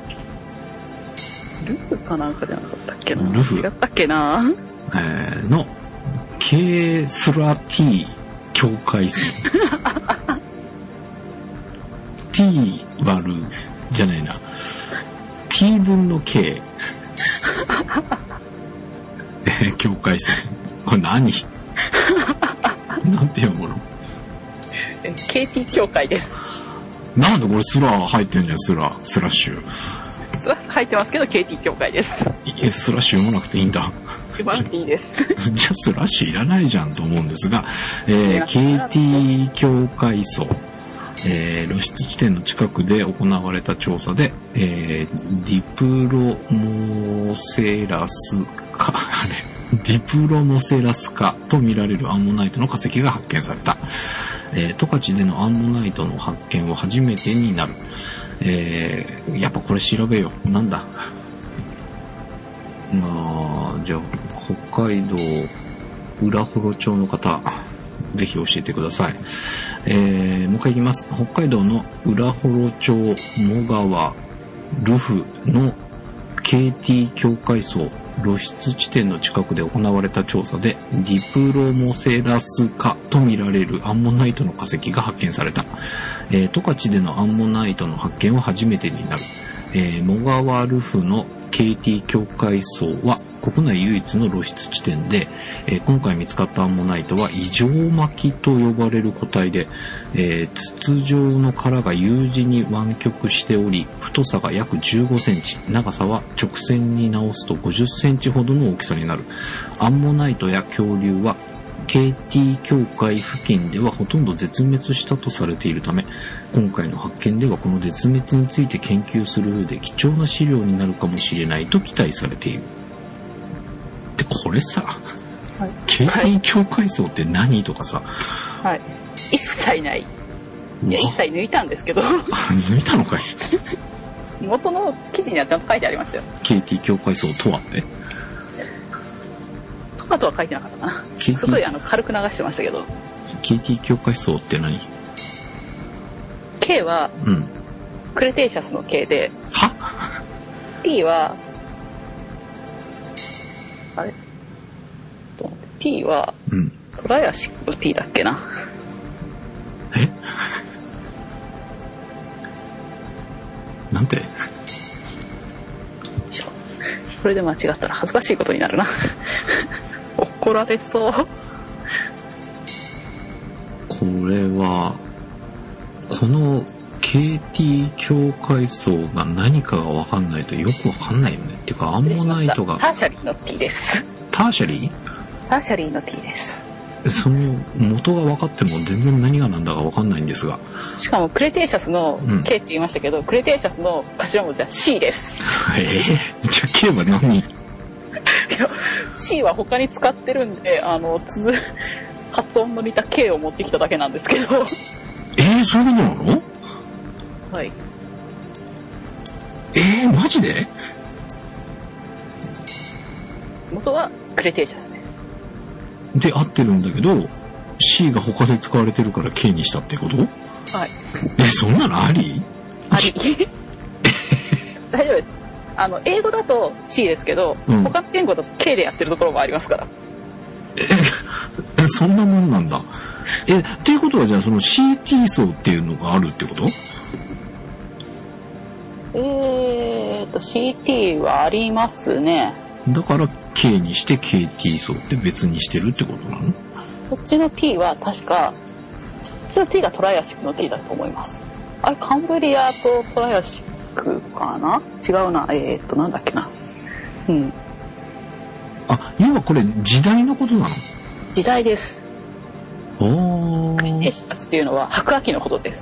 ルフかなんかじゃなかったっけな。 ルフ違ったっけな。 の K スラ T 境界線。T 割るじゃないな。T 分の K 境界線。これ何？なんて読むの？ KT 境界です。 なんでこれスラ入ってんじゃん、スラッシュ。 スラ入ってますけど KT 境界です。 スラッシュ読まなくていいんだ。 読まなくていいです。 じゃあスラッシュいらないじゃんと思うんですが、KT 境界層。露出地点の近くで行われた調査で、ディプロモセラス科と見られるアンモナイトの化石が発見された。十勝でのアンモナイトの発見は初めてになる。やっぱこれ調べよう。なんだ。じゃあ北海道浦幌町の方、ぜひ教えてください。もう一回いきます。北海道の浦幌町茂川ルフの KT 境界層露出地点の近くで行われた調査でディプロモセラス科と見られるアンモナイトの化石が発見された。十勝でのアンモナイトの発見は初めてになる。茂川ルフの KT 境界層は国内唯一の露出地点で、今回見つかったアンモナイトは異常巻きと呼ばれる個体で、筒状の殻が U 字に湾曲しており、太さが約15センチ、長さは直線に直すと50センチほどの大きさになる。アンモナイトや恐竜はKT 境界付近ではほとんど絶滅したとされているため、今回の発見ではこの絶滅について研究する上で貴重な資料になるかもしれないと期待されている。で、これさ、はい、KT 境界層って何とかさ、 はい、一切ない。いや、一切抜いたんですけど。 抜いたのかい。 元の記事にはちゃんと書いてありましたよ。 KT 境界層とはってあとは書いてなかったかな。すごい軽く流してましたけど。 KT 境界層って何？ K は、クレテーシャスの K で、T は、あれ？ T は、トライアシックの T だっけな。 なんて？ これで間違ったら恥ずかしいことになるな。怒られそう。 これはこの KT 境界層が何かが分かんないとよく分かんないよね。っていうかアンモナイトがターシャリーの T です。 ターシャリー？ ターシャリーの T です。 その元が分かっても全然何が何だか分かんないんですが、 しかもクレテーシャスの K って言いましたけど、クレテーシャスの頭文字は C です。 じゃあ K は何？ いや C は他に使ってるんで発音の似た K を持ってきただけなんですけど。 そういうことなの？ はい。 マジで？ 元はクレテーシャスです。 で合ってるんだけど C が他で使われてるから K にしたってこと？はい。そんなのあり？ あり。大丈夫です。英語だと C ですけど、他の言語だと K でやってるところもありますから。 そんなもんなんだ。っていうことはじゃあその CT 層っていうのがあるってこと？ CT はありますね。 だから K にして KT 層って別にしてるってことなの？ そっちの T は確か、そっちの T がトライアシックの T だと思います。あれ、カンブリアとトライアシックかな？違うな。なんだっけな。うん。 要はこれ時代のことなの？ 時代です。 クリテシャスっていうのは白亜紀のことです。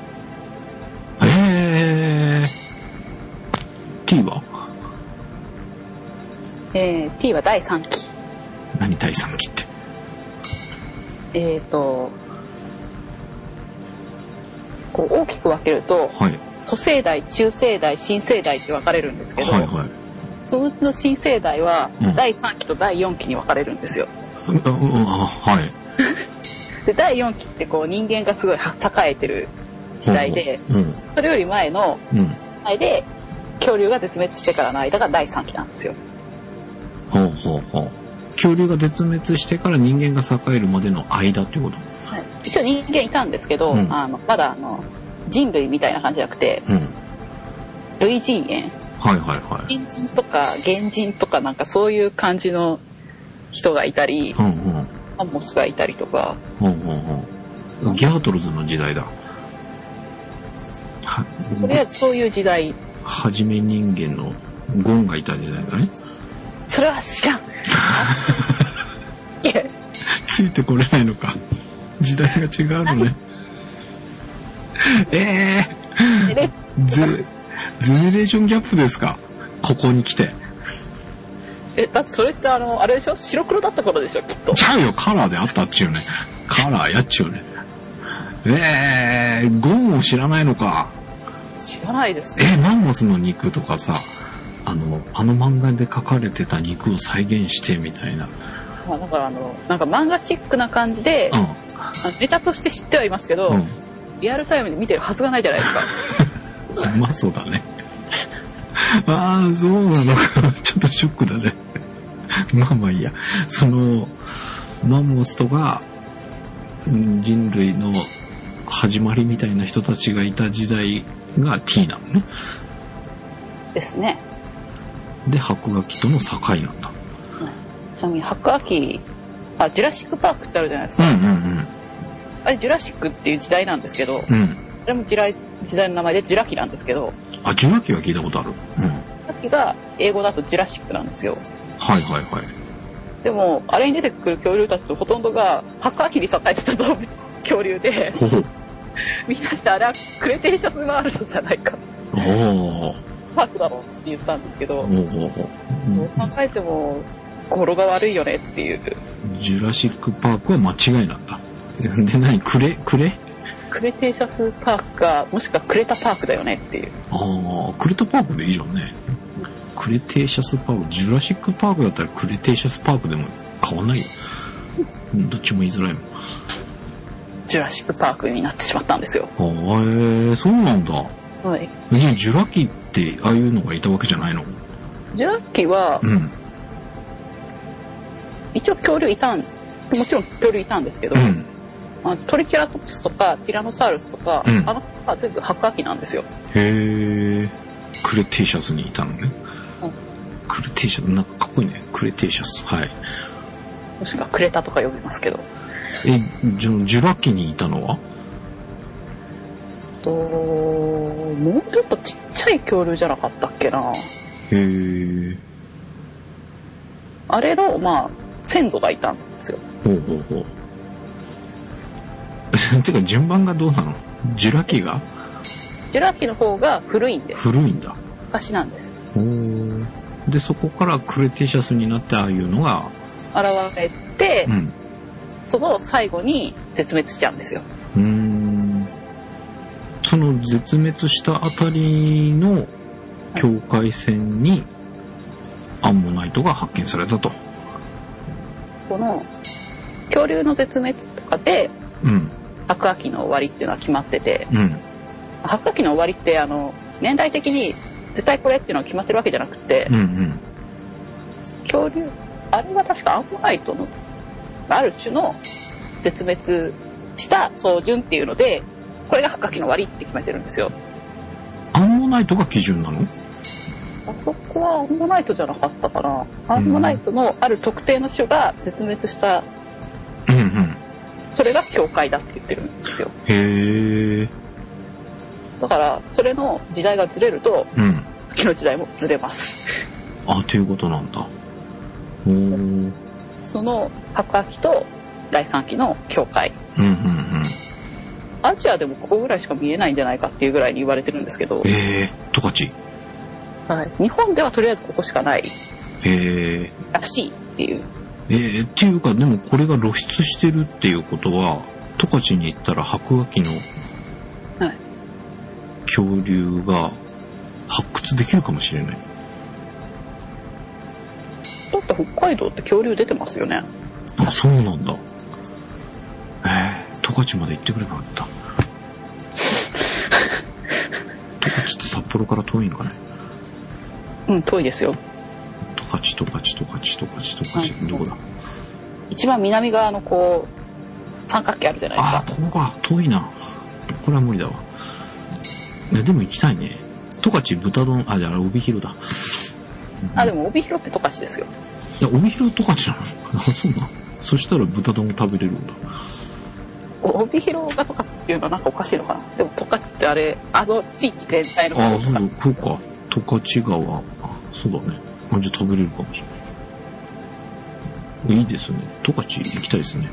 T は ？T は第3期。 何第3期って？ こう大きく分けると、 はい、 古生代、中生代、新生代って分かれるんですけど、はいはい、そのうちの新生代は第3期と第4期に分かれるんですよ。 はい。 で第4期ってこう人間がすごい栄えてる時代で、それより前の前で恐竜が絶滅してからの間が第3期なんですよ。 恐竜が絶滅してから人間が栄えるまでの間ってこと？ はい、一応人間いたんですけど、まだ人類みたいな感じじゃなくて、類人猿、人参とか原人とかなんかそういう感じの人がいたり、マンモスがいたりとか、 ギャートルズの時代だ。 とりあえずそういう時代。 はじめ人間のゴンがいた時代だね。 それは知らん。 ついてこれないのか。時代が違うのね。ゼネレーションギャップですか？ここに来て。 だってそれってあれでしょ？白黒だった頃でしょきっと。 ちゃうよ、カラーであったっちゅうね。カラーやっちゅうね。ゴンを知らないのか。 知らないですね。 マンモスの肉とかさ、あの漫画で描かれてた肉を再現してみたいな。 だからなんか漫画チックな感じで、ネタとして知ってはいますけど、リアルタイムで見てるはずがないじゃないですか。 まあそうだね。そうなのか。ちょっとショックだね。まあいいや。そのマンモスとか人類の始まりみたいな人たちがいた時代が T なのね。 ですね。 で白亜紀との境なんだ。 ちなみに白亜紀、ジュラシックパークってあるじゃないですか。あれジュラシックっていう時代なんですけど、あれも時代の名前でジュラ紀なんですけど。 ジュラ紀は聞いたことある。 ジュラ紀が英語だとジュラシックなんですよ。 はい。 でもあれに出てくる恐竜たちとほとんどが白亜紀に栄えてた恐竜で、みんなしてあれはクレテーシャスワールドじゃないか。パークだろうって言ったんですけど、考えても語呂が悪いよねっていう。 ジュラシックパークは間違いなんだ。で何クレテーシャスパークか、もしくはクレタパークだよねっていう。 クレタパークでいいじゃんね。クレテーシャスパーク、ジュラシックパークだったらクレテーシャスパークでも変わんないよ。どっちも言いづらいもん。 ジュラシックパークになってしまったんですよ。 そうなんだ。 はい。 ジュラ紀ってああいうのがいたわけじゃないの？ ジュラ紀は、一応恐竜いたん、もちろん恐竜いたんですけど、トリケラトプスとかティラノサウルスとか、全部白亜紀なんですよ。 へー。クレテーシャスにいたのね。クレテーシャス、なんかかっこいいね。クレテーシャス。はい。 もしくはクレタとか呼びますけど。 ジュラ紀にいたのは？ もうちょっとちっちゃい恐竜じゃなかったっけな。あれの先祖がいたんですよ。 てか順番がどうなの？ジュラ紀が？ ジュラ紀の方が古いんです。 古いんだ。 昔なんです。 でそこからクレテーシャスになってああいうのが現れて、その最後に絶滅しちゃうんですよ。 その絶滅したあたりの境界線にアンモナイトが発見されたと。 この恐竜の絶滅とかで、白亜紀の終わりっていうのは決まってて、白亜紀の終わりって年代的に絶対これっていうのは決まってるわけじゃなくて、恐竜あれは確かアンモナイトのある種の絶滅した草潤っていうので、これが白亜紀の終わりって決めてるんですよ。 アンモナイトが基準なの？ あそこはアンモナイトじゃなかったかな。アンモナイトのある特定の種が絶滅した、 うんうん、 それが境界だって言ってるんですよ。 へえ。 だからそれの時代がずれると、 うん、 秋の時代もずれます。 あ、ということなんだ。 その白亜紀と第3紀の境界、 うんうんうん、 アジアでもここぐらいしか見えないんじゃないかっていうぐらいに言われてるんですけど、 十勝、 はい、日本ではとりあえずここしかないらしいっていう。 っていうか、でもこれが露出してるっていうことは、十勝に行ったら白亜紀の恐竜が発掘できるかもしれない。 だって北海道って恐竜出てますよね。 あ、そうなんだ。十勝まで行ってくればよかった。十勝って札幌から遠いのかね。 うん、遠いですよ。 十勝、どこだ？ 一番南側のこう三角形あるじゃないですか。 あ、ここか。遠いな。これは無理だわ。でも行きたいね。十勝豚丼、じゃあ帯広だ。 でも帯広って十勝ですよ。 いや、帯広十勝なの？そうな。そしたら豚丼を食べれるんだ。 帯広が十勝っていうのはなんかおかしいのかな。でも十勝ってあれ、地域全体のことか。そうか。十勝川。そうだね。じゃあ食べれるかもしれない。いいですね。十勝行きたいですね。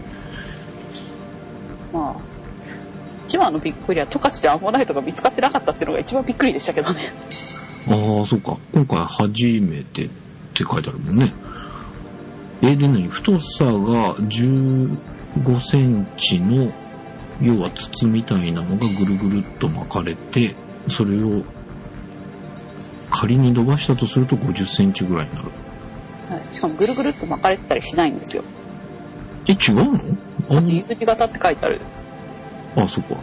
まあ、一番のびっくりは十勝でアンモナイトが見つかってなかったっていうのが一番びっくりでしたけどね。 そうか。今回初めてって書いてあるもんね。で何？太さが15センチの、要は筒みたいなのがぐるぐるっと巻かれて、それを仮に伸ばしたとすると50センチぐらいになる。 はい、しかもぐるぐるっと巻かれてたりしないんですよ。 違うの？ だって U 字型って書いてある。 そこ。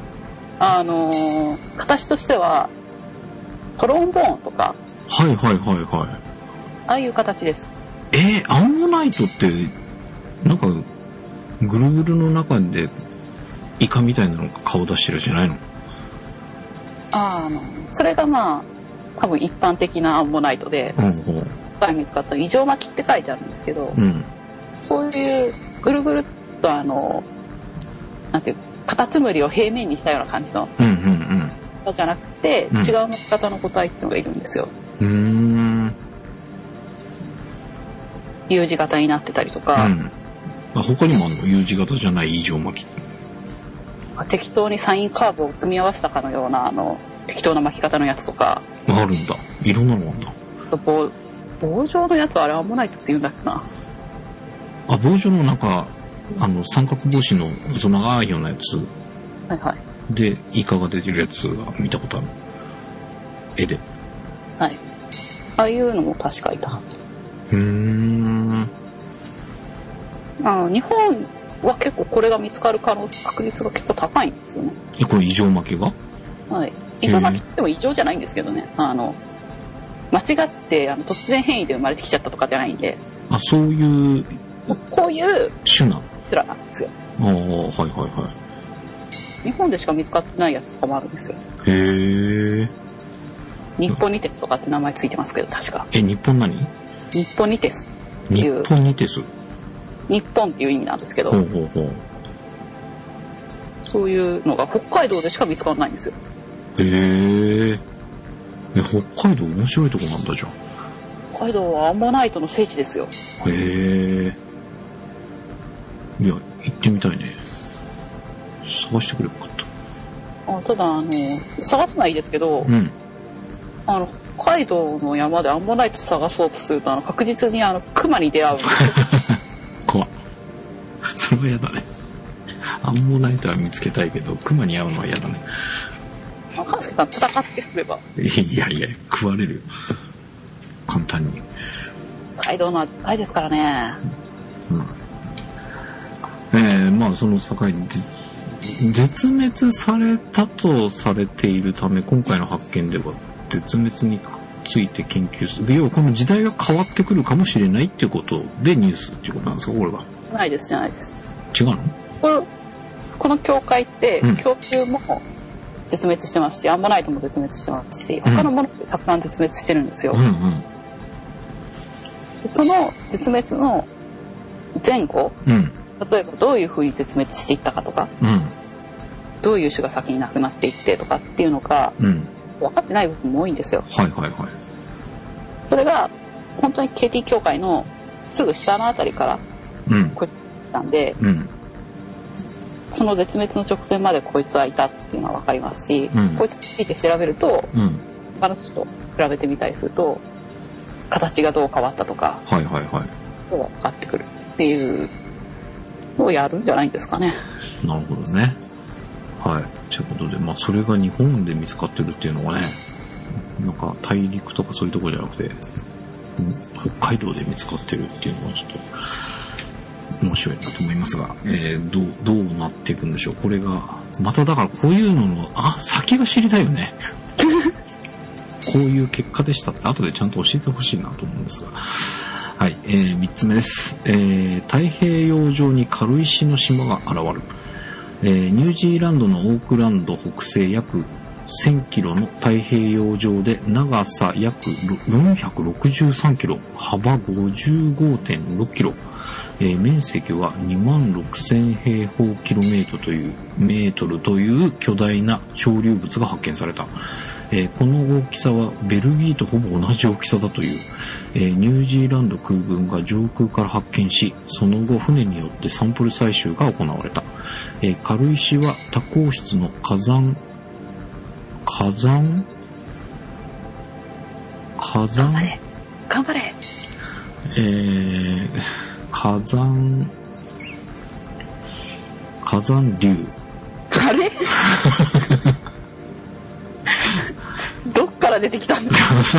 形としてはトロンボーンとか。 はい。 ああいう形です。 アンモナイトってなんかぐるぐるの中でイカみたいなのが顔出してるじゃないの？ それがまあ多分一般的なアンモナイトで、今回見つかった異常巻きって書いてあるんですけど、そういうぐるぐるっとなんていうカタツムリを平面にしたような感じのじゃなくて、違う巻き方の個体っていうのがいるんですよ。U 字型になってたりとか、 他にもあるの？ U 字型じゃない異常巻き。 適当にサインカーブを組み合わせたかのような適当な巻き方のやつとかあるんだ。いろんなのあるんだ。 棒状のやつはあれアンモナイトって言うんだっけな。 棒状のなんか三角帽子の細長いようなやつ、でイカが出てるやつは見たことある。絵で。 はい。ああいうのも確かいた。日本は結構これが見つかる確率が結構高いんですよね。 これ異常巻きが？ はい。異常巻きっても異常じゃないんですけどね。間違って突然変異で生まれてきちゃったとかじゃないんで。 そういうこういう種なんですよ。 はい。 日本でしか見つかってないやつとかもあるんですよ。日本ニテスとかって名前ついてますけど、確か。 日本何？ 日本ニテスっていう。 日本ニテス。日本っていう意味なんですけど。そういうのが北海道でしか見つからないんですよ。 北海道面白いとこなんだじゃん。 北海道はアンモナイトの聖地ですよ。 いや、行ってみたいね。探してくればよかった。 ただ探すのはいいですけど、北海道の山でアンモナイト探そうとすると確実にクマに出会う。 怖っ。それは嫌だね。アンモナイトは見つけたいけどクマに会うのは嫌だね。 博士さん戦ってくれば。 いや食われるよ。簡単に。 北海道のは高いですからね。 まあその境に絶滅されたとされているため、今回の発見では絶滅について研究する。要はこの時代が変わってくるかもしれないっていうことでニュースっていうことなんですか、これは。 ないですじゃないです。 違うの？ この境界って、恐竜も絶滅してますし、アンモナイトも絶滅してますし、他のものってたくさん絶滅してるんですよ。その絶滅の前後、例えばどういう風に絶滅していったかとか、どういう種が先になくなっていってとかっていうのが、分かってない部分も多いんですよ。それが本当に KT 境界のすぐ下のあたりからこいつ来たんで、その絶滅の直前までこいつはいたっていうのは分かりますし、こいつについて調べると、他の種と比べてみたりすると形がどう変わったとか、分かってくるっていうのをやるんじゃないんですかね。 なるほどね。はい。ということで、それが日本で見つかってるっていうのがね、なんか大陸とかそういうところじゃなくて、北海道で見つかってるっていうのはちょっと面白いなと思いますが、どうなっていくんでしょう。これが、まただからこういうのの、先が知りたいよね。こういう結果でしたって後でちゃんと教えてほしいなと思うんですが。はい、3つ目です。太平洋上に軽石の島が現る。ニュージーランドのオークランド北西約1000キロの太平洋上で長さ約463キロ、幅 55.6 キロ、面積は26,000平方キロメートルという巨大な漂流物が発見された。この大きさはベルギーとほぼ同じ大きさだという。ニュージーランド空軍が上空から発見し、その後船によってサンプル採集が行われた。軽石は多孔質の火山頑張れ火山流。 あれどっから出てきたんだ。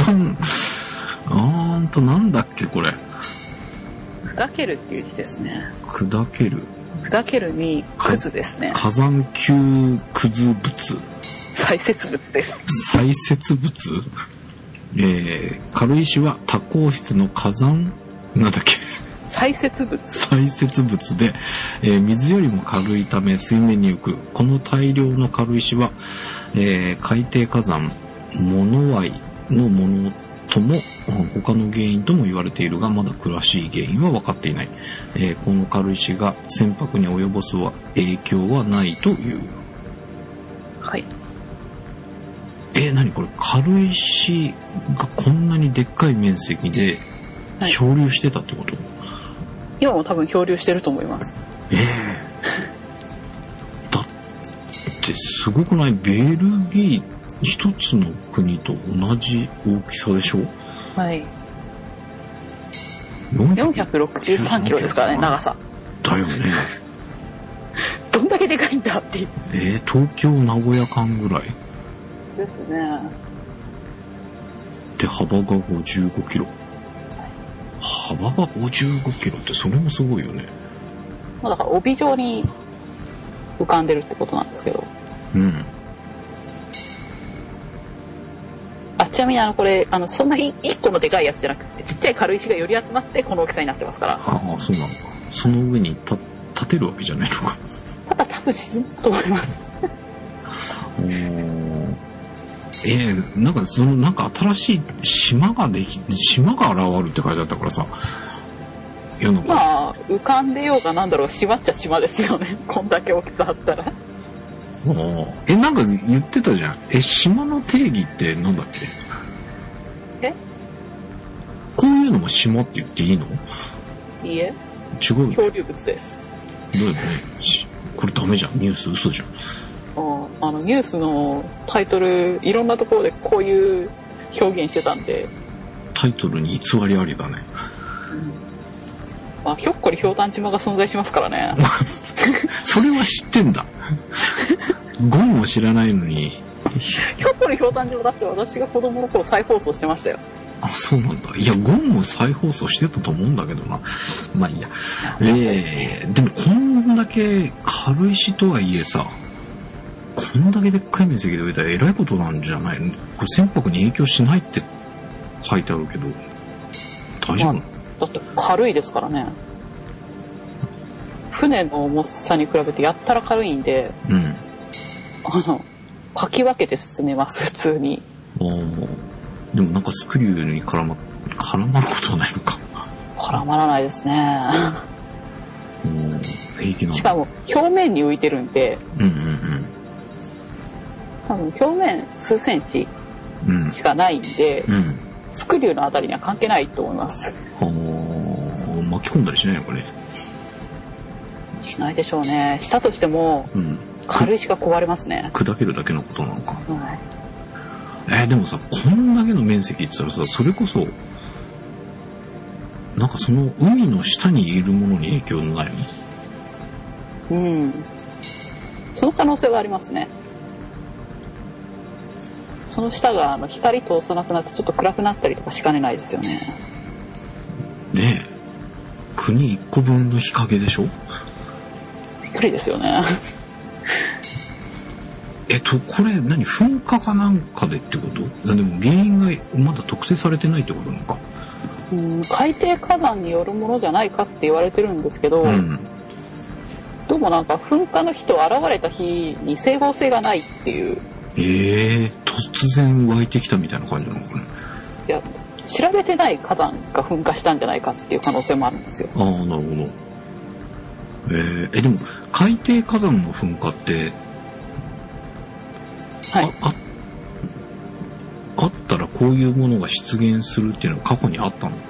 なんだっけこれ。 砕けるっていう字ですね。 砕けるにくずですね。 火山級くず物。 砕屑物です。 砕屑物？軽石は多孔質の火山なんだっけ？ 砕屑物で、水よりも軽いため水面に浮く。この大量の軽石は、海底火山モノワイのものとも他の原因とも言われているが、まだ詳しい原因は分かっていない。この軽石が船舶に及ぼす影響はないという。 はい。 何これ、軽石がこんなにでっかい面積で漂流してたってこと？ 今も多分漂流してると思います。 だってすごくない？ベルギー一つの国と同じ大きさでしょ？ はい。463キロですからね、長さ。 だよね。 どんだけでかいんだっていう。 東京名古屋間ぐらいですね。 で、幅が55キロ。幅が55キロってそれもすごいよね。 だから帯状に浮かんでるってことなんですけど。ちなみにこれそんなに1個のでかいやつじゃなくて、ちっちゃい軽石がより集まってこの大きさになってますから。 そうなのか。その上に立てるわけじゃないのか。 ただ多分沈むと思います。 なんか新しい島が現るって書いてあったからさ。 浮かんでようがなんだろう、島っちゃ島ですよね。こんだけ大きさあったら。 なんか言ってたじゃん。島の定義ってなんだっけ？こういうのも島って言っていいの？ いいえ。 違う。 漂流物です。 どういうこれダメじゃん。ニュース嘘じゃん。 ニュースのタイトルいろんなところでこういう表現してたんで。 タイトルに偽りありだね。 ひょっこりひょうたん島が存在しますからね。 それは知ってんだ。ゴンを知らないのに。 ひょっこりひょうたん島だって私が子供の頃再放送してましたよ。 そうなんだ。いや、ゴンも再放送してたと思うんだけどな。まあいいや。でもこんだけ軽石とはいえさ、こんだけでっかい面積で浮いたらえらいことなんじゃないの？これ船舶に影響しないって書いてあるけど、大丈夫？ だって軽いですからね。 船の重さに比べてやったら軽いんで、 うん、 かき分けて進めます普通に。 でもなんかスクリューに絡まることはないのか。 絡まらないですね。 平気なの。 しかも表面に浮いてるんで、 うんうんうん、 多分表面数センチしかないんで、うん、スクリューのあたりには関係ないと思います。 巻き込んだりしないのかね。 しないでしょうね。したとしても、うん、軽石が壊れますね。 砕けるだけのことなのか。はい、でもさ、こんだけの面積って言ったらさ、それこそなんかその海の下にいるものに影響ないの？うん。 その可能性はありますね。その下が光通さなくなってちょっと暗くなったりとかしかねないですよね。 ねえ。国1個分の日陰でしょ？ びっくりですよね。 これ何？噴火かなんかでってこと？でも原因がまだ特定されてないってことなのか？ 海底火山によるものじゃないかって言われてるんですけど、うん、どうもなんか噴火の日と現れた日に整合性がないっていう。 突然湧いてきたみたいな感じなのかな？ いや、調べてない火山が噴火したんじゃないかっていう可能性もあるんですよ。 ああ、なるほど。でも海底火山の噴火ってはい、あったらこういうものが出現するっていうのは過去にあったの？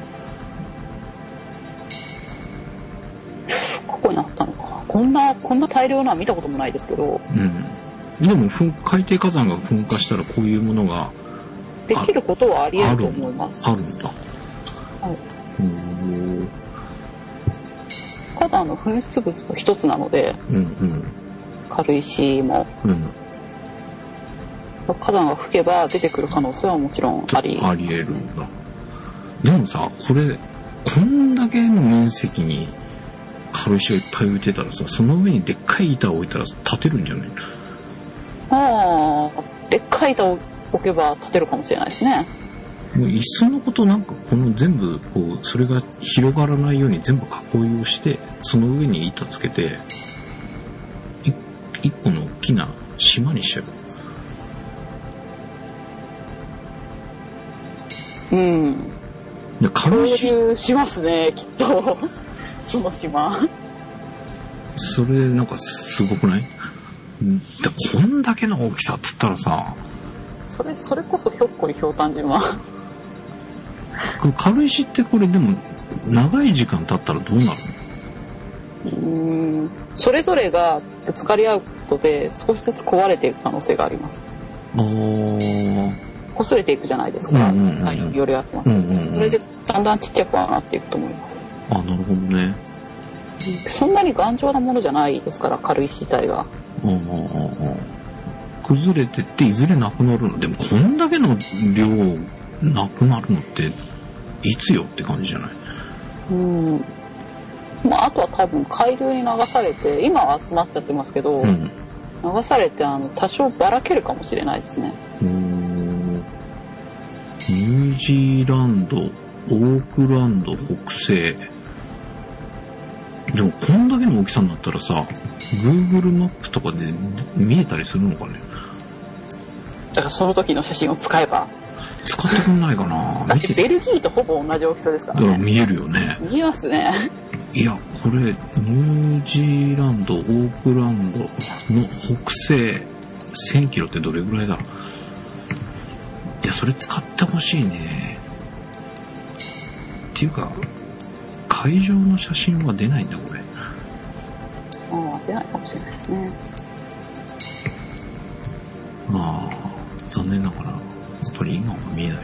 過去にあったのかな。こんな大量のは見たこともないですけど。 うん。でも海底火山が噴火したらこういうものができることはあり得ると思います。 あるんだ。 はい。火山の噴出物の一つなので、うんうん、軽石も。うん火山が吹けば出てくる可能性はもちろんあり得るんだ。でもさ、こんだけの面積に軽石がいっぱい浮いてたらさ、その上にでっかい板を置いたら立てるんじゃない？ でっかい板を置けば立てるかもしれないですね。 もういっそのことなんかこの全部それが広がらないように全部囲いをして、その上に板つけて一個の大きな島にしちゃう。 うん。共有しますね、きっと。その島。 それなんかすごくない？こんだけの大きさっつったらさ。 それこそひょっこりひょうたん島。 軽石ってこれでも長い時間経ったらどうなるの？それぞれがぶつかり合うことで少しずつ壊れていく可能性があります。擦れていくじゃないですか。太陽により集まって、それでだんだんちっちゃくはなっていくと思います。 なるほどね。 そんなに頑丈なものじゃないですから、軽石自体が。 崩れてっていずれなくなるの？でもこんだけの量なくなるのっていつよって感じじゃない？ あとは多分海流に流されて、今は集まっちゃってますけど、流されて多少ばらけるかもしれないですね。 ニュージーランド、オークランド北西。でもこんだけの大きさになったらさ、Google マップとかで見えたりするのかね？ だからその時の写真を使えば。 使ってくんないかな？ だってベルギーとほぼ同じ大きさですからね。 だから見えるよね。 見えますね。 いや、これニュージーランド、オークランドの北西1000キロってどれぐらいだろう？いや、それ使ってほしいね。っていうか、会場の写真は出ないんだ、これ。 出ないかもしれないですね。 残念ながら、やっぱり今は見えない。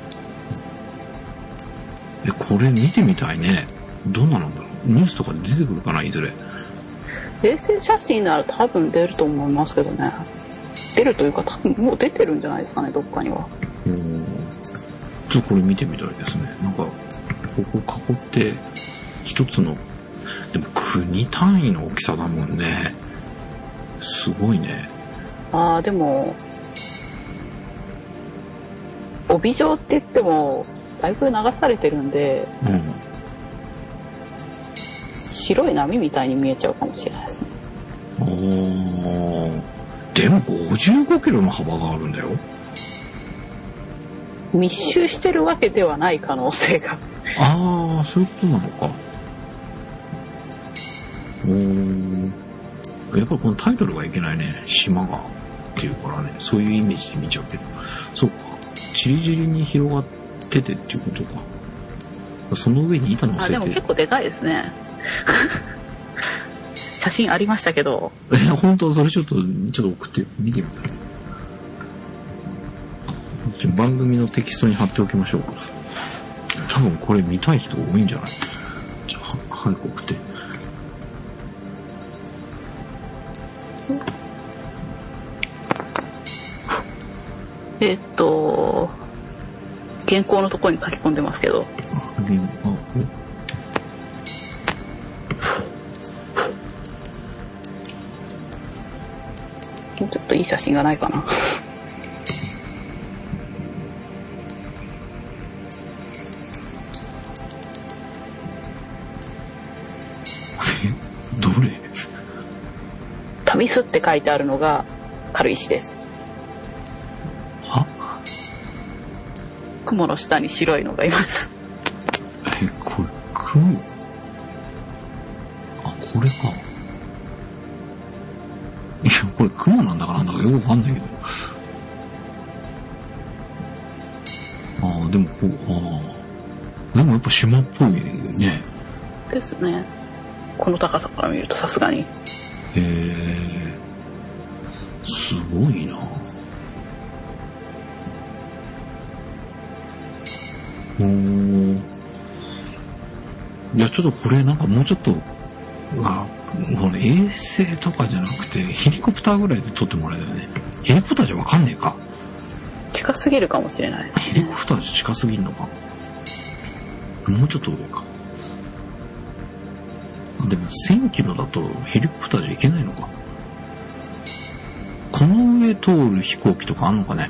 これ見てみたいね。どんななんだろう。ニュースとかで出てくるかな、いずれ。 衛星写真なら多分出ると思いますけどね。出るというか多分もう出てるんじゃないですかね、どっかには。 ちょっとこれ見てみたいですね。なんかここ囲って一つの、でも国単位の大きさだもんね。すごいね。 でも帯状って言ってもだいぶ流されてるんで、 白い波みたいに見えちゃうかもしれないですね。 でも55キロの幅があるんだよ。 密集してるわけではない可能性が。 ああ、そういうことなのか。やっぱりこのタイトルがいけないね。島がっていうからね、そういうイメージで見ちゃうけど。そうか。チリチリに広がっててっていうことか。その上に板乗せて。 でも結構でかいですね。写真ありましたけど。 本当それちょっと送って見てみたら。番組のテキストに貼っておきましょうか。多分これ見たい人多いんじゃない？じゃあ早く送って。 原稿のところに書き込んでますけど。ちょっといい写真がないかな。 どれ？ 旅すって書いてあるのが軽石です。 は？ 雲の下に白いのがいます。 これ雲？あ、これか。いや、これ雲なんだかなんだかよくわかんないけど。でもこう、でもやっぱ島っぽいね。 ですね。この高さから見るとさすがに。 すごいな。いや、ちょっとこれなんかもうちょっと、これ衛星とかじゃなくてヘリコプターぐらいで撮ってもらえるよね。ヘリコプターじゃわかんねえか。 近すぎるかもしれないですね。 ヘリコプターじゃ近すぎるのか。もうちょっと上か。でも1000キロだとヘリコプターじゃいけないのか。この上通る飛行機とかあんのかね。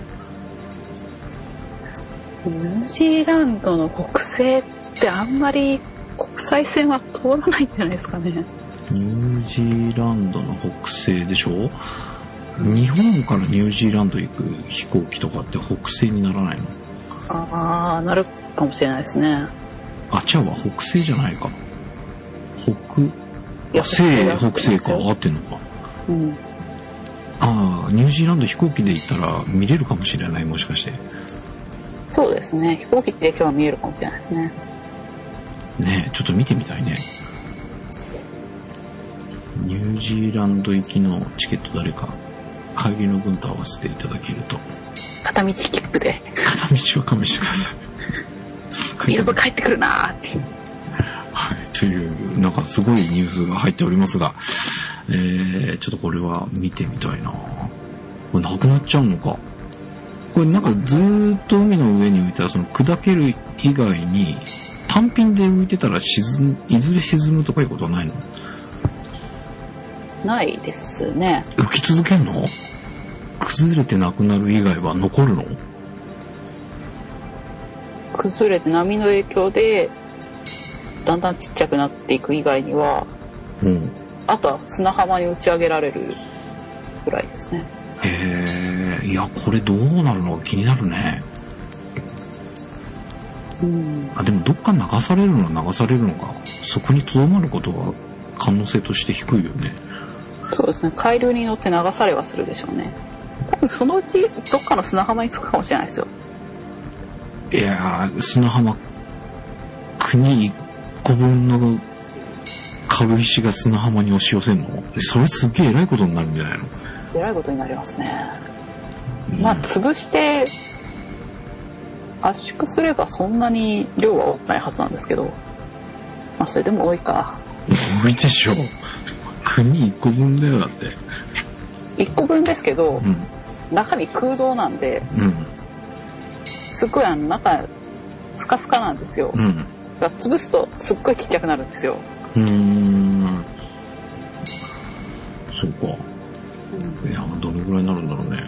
ニュージーランドの北西ってあんまり国際線は通らないんじゃないですかね。 ニュージーランドの北西でしょ。日本からニュージーランド行く飛行機とかって北西にならないの？ なるかもしれないですね。 違うわ、北西じゃないか。北西か、合ってんのか。 うん。 ニュージーランド飛行機で行ったら見れるかもしれない、もしかして。 そうですね、飛行機って今日は見えるかもしれないですね。 ねえ、ちょっと見てみたいね。ニュージーランド行きのチケット誰か帰りの分と合わせていただけると。 片道切符で。 片道は勘弁してください。 いいぞ帰ってくるなーっていう。 はい、というなんかすごいニュースが入っておりますが、ちょっとこれは見てみたいな。これなくなっちゃうのか。これなんかずーっと海の上に浮いたらその砕ける以外に単品で浮いてたらいずれ沈むとかいうことはないの？ ないですね。 浮き続けんの？崩れてなくなる以外は残るの？ 崩れて波の影響でだんだんちっちゃくなっていく以外には、あとは砂浜に打ち上げられるぐらいですね。 いやこれどうなるのか気になるね。でもどっか流されるのは流されるのか、そこにとどまることは可能性として低いよね。 そうですね、海流に乗って流されはするでしょうね。多分そのうちどっかの砂浜に着くかもしれないですよ。 いやー、砂浜国1個分の軽石が砂浜に押し寄せんの？それすっげえ偉いことになるんじゃないの？ 偉いことになりますね。潰して圧縮すればそんなに量は多くないはずなんですけど、それでも多いか。 多いでしょ。国1個分だよ、だって。 1個分ですけど、中身空洞なんで、すっごい中スカスカなんですよ。だから潰すとすっごいちっちゃくなるんですよ。 そうか。いや、どれぐらいになるんだろうね。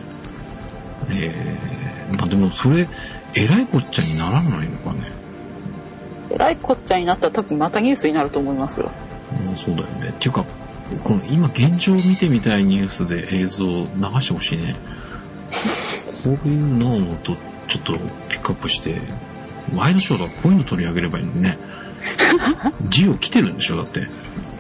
でもそれえらいこっちゃにならないのかね。 えらいこっちゃになったら多分またニュースになると思いますよ。 そうだよね。っていうか、この今現状見てみたいニュースで映像流してほしいね。こういうのをちょっとピックアップして、ワイドショーとかこういうの取り上げればいいのにね。ジオ来てるんでしょだって。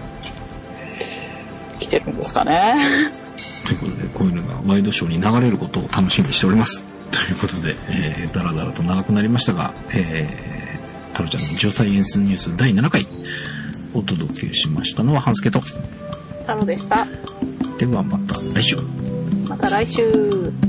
来てるんですかね。 ということで、こういうのがワイドショーに流れることを楽しみにしております。ということで、だらだらと長くなりましたが、タロちゃんのジオサイエンスニュース第7回お届けしましたのはハンスケとタロでした。 ではまた来週。 また来週。